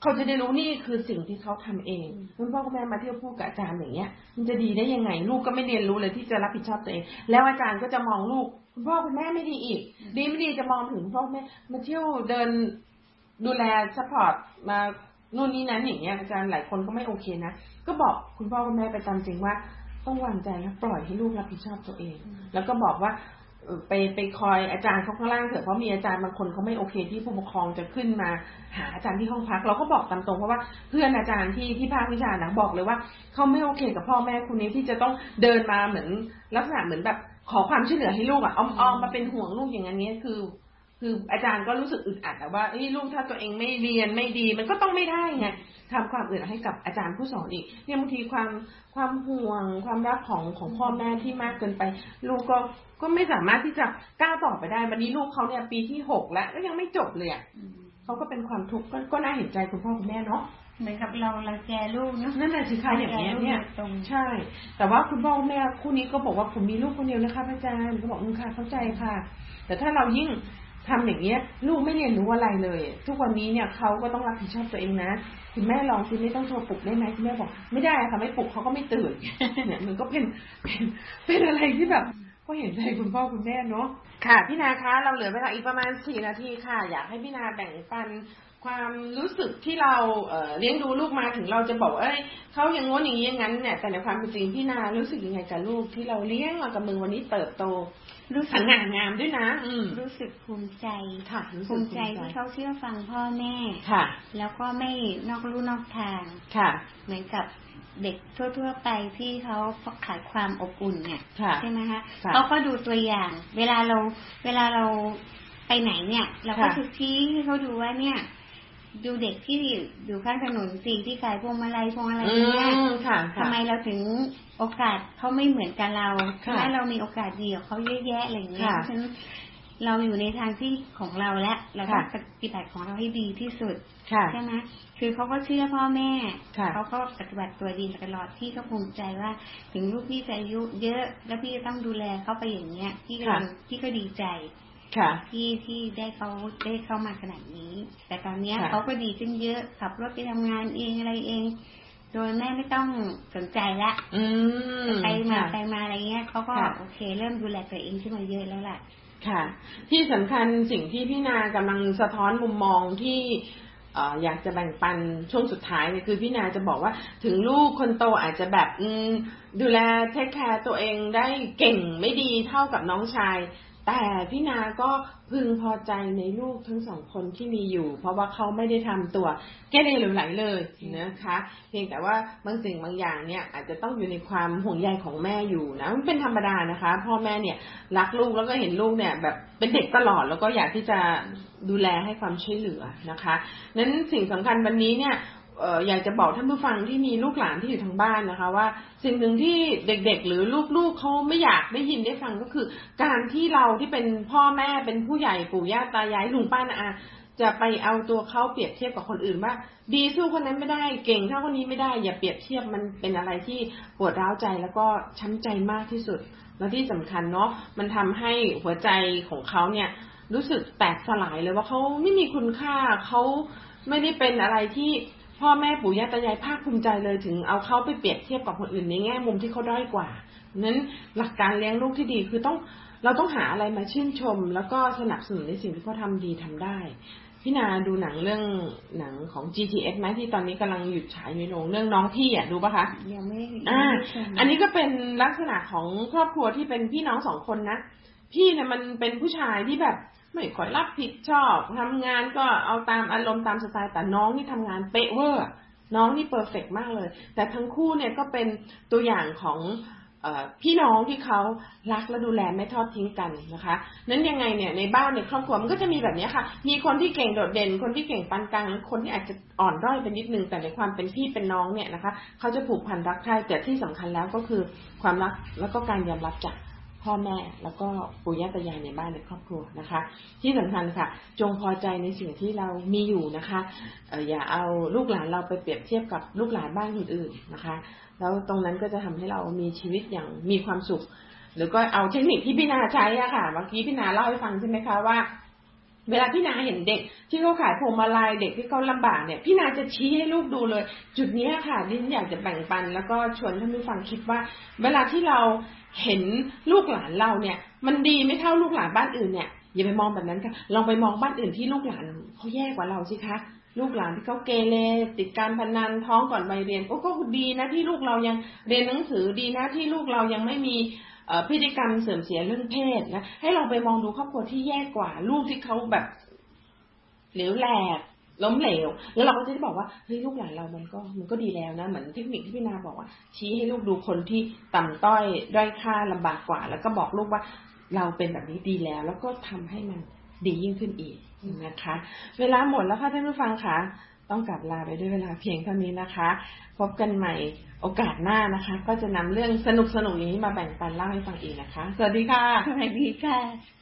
เขาจะได้รู้นี่คือสิ่งที่เขาทำเองคุณพ่อคุณแม่มาเที่ยวพูดกับอาจารย์อย่างเงี้ยมันจะดีได้ยังไงลูกก็ไม่เรียนรู้เลยที่จะรับผิดชอบตัวเองแล้วอาจารย์ก็จะมองลูกคุณพ่อคุณแม่ไม่ดีอีกดีไม่ดีจะมองถึงพ่อแม่มาเที่ยวเดินดูแลซัพพอร์ตมานู่นนี่นั้นอย่างเงี้ยอาจารย์หลายคนก็ไม่โอเคนะก็บอกคุณพ่อคุณแม่ไปตามจริงว่าต้องวางใจและปล่อยให้ลูกรับผิดชอบตัวเองแล้วก็บอกว่าไปไปคอยอาจารย์เขาข้างล่างเถอะเพราะมีอาจารย์บางคนเขาไม่โอเคที่ผู้ปกครองจะขึ้นมาหาอาจารย์ที่ห้องพักเราก็บอกตามตรงเพราะว่าเพื่อนอาจารย์ที่ที่ภาควิชานะบอกเลยว่าเขาไม่โอเคกับพ่อแม่คุณนี้ที่จะต้องเดินมาเหมือนลักษณะเหมือนแบบขอความช่วยเหลือให้ลูกอ่ะอ้อมๆมาเป็นห่วงลูกอย่างนี้คือคืออาจารย์ก็รู้สึกอึดอัดแต่ว่าลูกถ้าตัวเองไม่เรียนไม่ดีมันก็ต้องไม่ได้ไงทำความอึดอัดให้กับอาจารย์ผู้สอนอีกเนี่ยบางทีความความห่วงความรักของของพ่อแม่ที่มากเกินไปลูกก็ก็ไม่สามารถที่จะก้าวต่อไปได้วันนี้ลูกเขาเนี่ยปีที่หกแล้วก็ยังไม่จบเลยอ่ะเขาก็เป็นความทุกข์ก็น่าเห็นใจคุณพ่อคุณแม่เนาะเหมือนกับเราเราแกลูกเนาะนั่นแหละสิคะอย่างเงี้ยเนี่ยใช่แต่ว่าคุณพ่อคุณแม่คู่นี้ก็บอกว่าผมมีลูกคนเดียวนะคะอาจารย์ก็บอกอืมค่ะเข้าใจค่ะแต่ถ้าเรายิ่งทำอย่างเงี้ยลูกไม่เรียนรู้อะไรเลยทุกวันนี้เนี่ยเขาก็ต้องรับผิดชอบตัวเองนะคุณแม่ลองคุณไม่ต้องโทรปลุกได้ไหมคุณแม่บอกไม่ได้ค่ะไม่ปลุกเขาก็ไม่ตื่นเนี่ยมันก็เป็นเป็นเป็นอะไรที่แบบก็เห็นใจคุณพ่อคุณแม่เนาะค่ะพี่นาคะเราเหลือเวลาอีกประมาณสี่นาทีค่ะอยากให้พี่นาแบ่งปันความรู้สึกที่เราเอ่อเลี้ยงดูลูกมาถึงเราจะบอกเอ้ยเขาอย่างง้นอย่างนี้อย่างนั้นเนี่ยแต่ในความเป็นจริงพี่นารู้สึกยังไงกับลูกที่เราเลี้ยงมากับมือวันนี้เติบโตรู้สึกงามงามด้วยนะรู้สึกภูมิใจค่ะภูมิใจที่เขาเชื่อฟังพ่อแม่ค่ะแล้วก็ไม่นอกลู่นอกทางค่ะเหมือนกับเด็กทั่วๆไปที่เขาขาดความอบอุ่นเนี่ยใช่ไหมคะเขาก็ดูตัวอย่างเวลาเราเวลาเราไปไหนเนี่ยเราก็จะชี้ให้เขาดูว่าเนี่ยดูเด็กที่อยู่ข้างถนนสิที่ขายพวงมาลัยพวงอะไรอย่างเงี้ยทำไมเราถึงโอกาสเขาไม่เหมือนกับเราถ้าเรามีโอกาสดีกว่าเขาเยอะแยะอะไรอย่างเงี้ยฉะนั้นเราอยู่ในทางที่ของเราและเราต้องปฏิบัติของเราให้ดีที่สุดใช่ไหมคือเขาก็เชื่อพ่อแม่เขาก็ปฏิบัติตัวดีตลอดที่ก็ภูมิใจว่าถึงลูกพี่จะอายุเยอะแล้วพี่จะต้องดูแลเขาไปอย่างเงี้ยพี่ก็พี่ก็ดีใจที่ที่ได้เขาได้เข้ามาขนาดนี้แต่ตอนนี้เขาก็ดีขึ้นเยอะขับรถไปทำงานเองอะไรเองโดยแม่ไม่ต้องสนใจละไปมาไปมาอะไรเงี้ยเขาก็โอเคเริ่มดูแลตัวเองขึ้นมาเยอะแล้วล่ะค่ะที่สำคัญสิ่งที่พี่นากำลังสะท้อนมุมมองที่อยากจะแบ่งปันช่วงสุดท้ายเนี่ยคือพี่นาจะบอกว่าถึงลูกคนโตอาจจะแบบดูแลเทคแคร์ตัวเองได้เก่งไม่ดีเท่ากับน้องชายแต่พี่นาก็พึงพอใจในลูกทั้งสองคนที่มีอยู่เพราะว่าเขาไม่ได้ทำตัวแก้เลยหรือไหลเลยนะคะเพียงแต่ว่าบางสิ่งบางอย่างเนี่ยอาจจะต้องอยู่ในความห่วงใยของแม่อยู่นะมันเป็นธรรมดานะคะพ่อแม่เนี่ยรักลูกแล้วก็เห็นลูกเนี่ยแบบเป็นเด็กตลอดแล้วก็อยากที่จะดูแลให้ความช่วยเหลือนะคะนั้นสิ่งสำคัญวันนี้เนี่ยเอ่ออยากจะบอกท่านผู้ฟังที่มีลูกหลานที่อยู่ทางบ้านนะคะว่าสิ่งหนึ่งที่เด็กๆหรือลูกๆเขาไม่อยากได้ยินได้ฟังก็คือการที่เราที่เป็นพ่อแม่เป็นผู้ใหญ่ปู่ย่าตายายลุงป้าน้าอาจะไปเอาตัวเขาเปรียบเทียบกับคนอื่นว่าดีสู้คนนั้นไม่ได้เก่งเท่าคนนี้ไม่ได้อย่าเปรียบเทียบมันเป็นอะไรที่ปวดร้าวใจแล้วก็ช้ำใจมากที่สุดแล้วที่สำคัญเนาะมันทำให้หัวใจของเขาเนี่ยรู้สึกแตกสลายเลยว่าเขาไม่มีคุณค่าเขาไม่ได้เป็นอะไรที่พ่อแม่ปู่ย่าตายายภาคภูมิใจเลยถึงเอาเขาไปเปรียบเทียบกับคนอื่นในแง่มุมที่เขาด้อยกว่านั้นหลักการเลี้ยงลูกที่ดีคือต้องเราต้องหาอะไรมาชื่นชมแล้วก็สนับสนุนในสิ่งที่เขาทำดีทำได้พี่นาดูหนังเรื่องหนังของ จี ที เอส ไหมที่ตอนนี้กำลังหยุดฉายในโรงเรื่องน้องพี่อ่ะดูป่ะคะยังไม่อ่าอันนี้ก็เป็นลักษณะของครอบครัวที่เป็นพี่น้องสองคนนะพี่เนี่ยมันเป็นผู้ชายที่แบบไม่ค่อยรับผิดชอบทำงานก็เอาตามอารมณ์ตามสไตล์แต่น้องนี่ทำงานเป๊ะเวอร์น้องนี่เพอร์เฟกต์มากเลยแต่ทั้งคู่เนี่ยก็เป็นตัวอย่างของเอ่อพี่น้องที่เขารักและดูแลไม่ทอดทิ้งกันนะคะนั้นยังไงเนี่ยในบ้านในครอบครัวมันก็จะมีแบบนี้ค่ะมีคนที่เก่งโดดเด่นคนที่เก่งปานกลางคนที่อาจจะอ่อนด้อยไปนิดนึงแต่ในความเป็นพี่เป็นน้องเนี่ยนะคะเขาจะผูกพันรักใคร่แต่ที่สำคัญแล้วก็คือความรักแล้วก็การยอมรับจากพ่อแม่แล้วก็ปู่ย่าตายายในบ้านในครอบครัวนะคะที่สำคัญค่ะจงพอใจในสิ่งที่เรามีอยู่นะคะเอ่ออย่าเอาลูกหลานเราไปเปรียบเทียบกับลูกหลานบ้านคนอื่นนะคะแล้วตรงนั้นก็จะทำให้เรามีชีวิตอย่างมีความสุขหรือก็เอาเทคนิคที่พี่นาใช้อะค่ะเมื่อกี้พี่นาเล่าให้ฟังใช่ไหมคะว่าเวลาพี่นาเห็นเด็กที่เขาขายพวงมาลัยเด็กที่เขาลำบากเนี่ยพี่นาจะชี้ให้ลูกดูเลยจุดนี้ค่ะดิฉันอยากจะแบ่งปันแล้วก็ชวนท่านผู้ฟังคิดว่าเวลาที่เราเห็นลูกหลานเราเนี่ยมันดีไม่เท่าลูกหลานบ้านอื่นเนี่ยอย่าไปมองแบบนั้นค่ะลองไปมองบ้านอื่นที่ลูกหลานเขาแย่กว่าเราสิคะลูกหลานที่เขาเกเรติดการพนันท้องก่อนวัยเรียนก็ดีนะที่ลูกเรายังเรียนหนังสือดีนะที่ลูกเรายังไม่มีพฤติกรรมเสื่อมเสียเรื่องเพศนะให้เราไปมองดูครอบครัวที่แย่กว่าลูกที่เขาแบบเหลวแหลกล้มเหลวแล้วเราก็จะได้บอกว่าเฮ้ยลูกหลานเรามันก็มันก็ดีแล้วนะเหมือนเทคนิคที่พี่นาบอกว่าชี้ให้ลูกดูคนที่ต่ำต้อยด้อยค่าลำบากกว่าแล้วก็บอกลูกว่าเราเป็นแบบนี้ดีแล้วแล้วก็ทำให้มันดียิ่งขึ้นอีกนะคะเวลาหมดแล้วค่ะท่านผู้ฟังค่ะต้องกลับลาไปด้วยเวลาเพียงเท่านี้นะคะพบกันใหม่โอกาสหน้านะคะก็จะนำเรื่องสนุกๆอย่างนี้มาแบ่งปันเล่าให้ฟังอีกนะคะสวัสดีค่ะสวัสดีค่ะ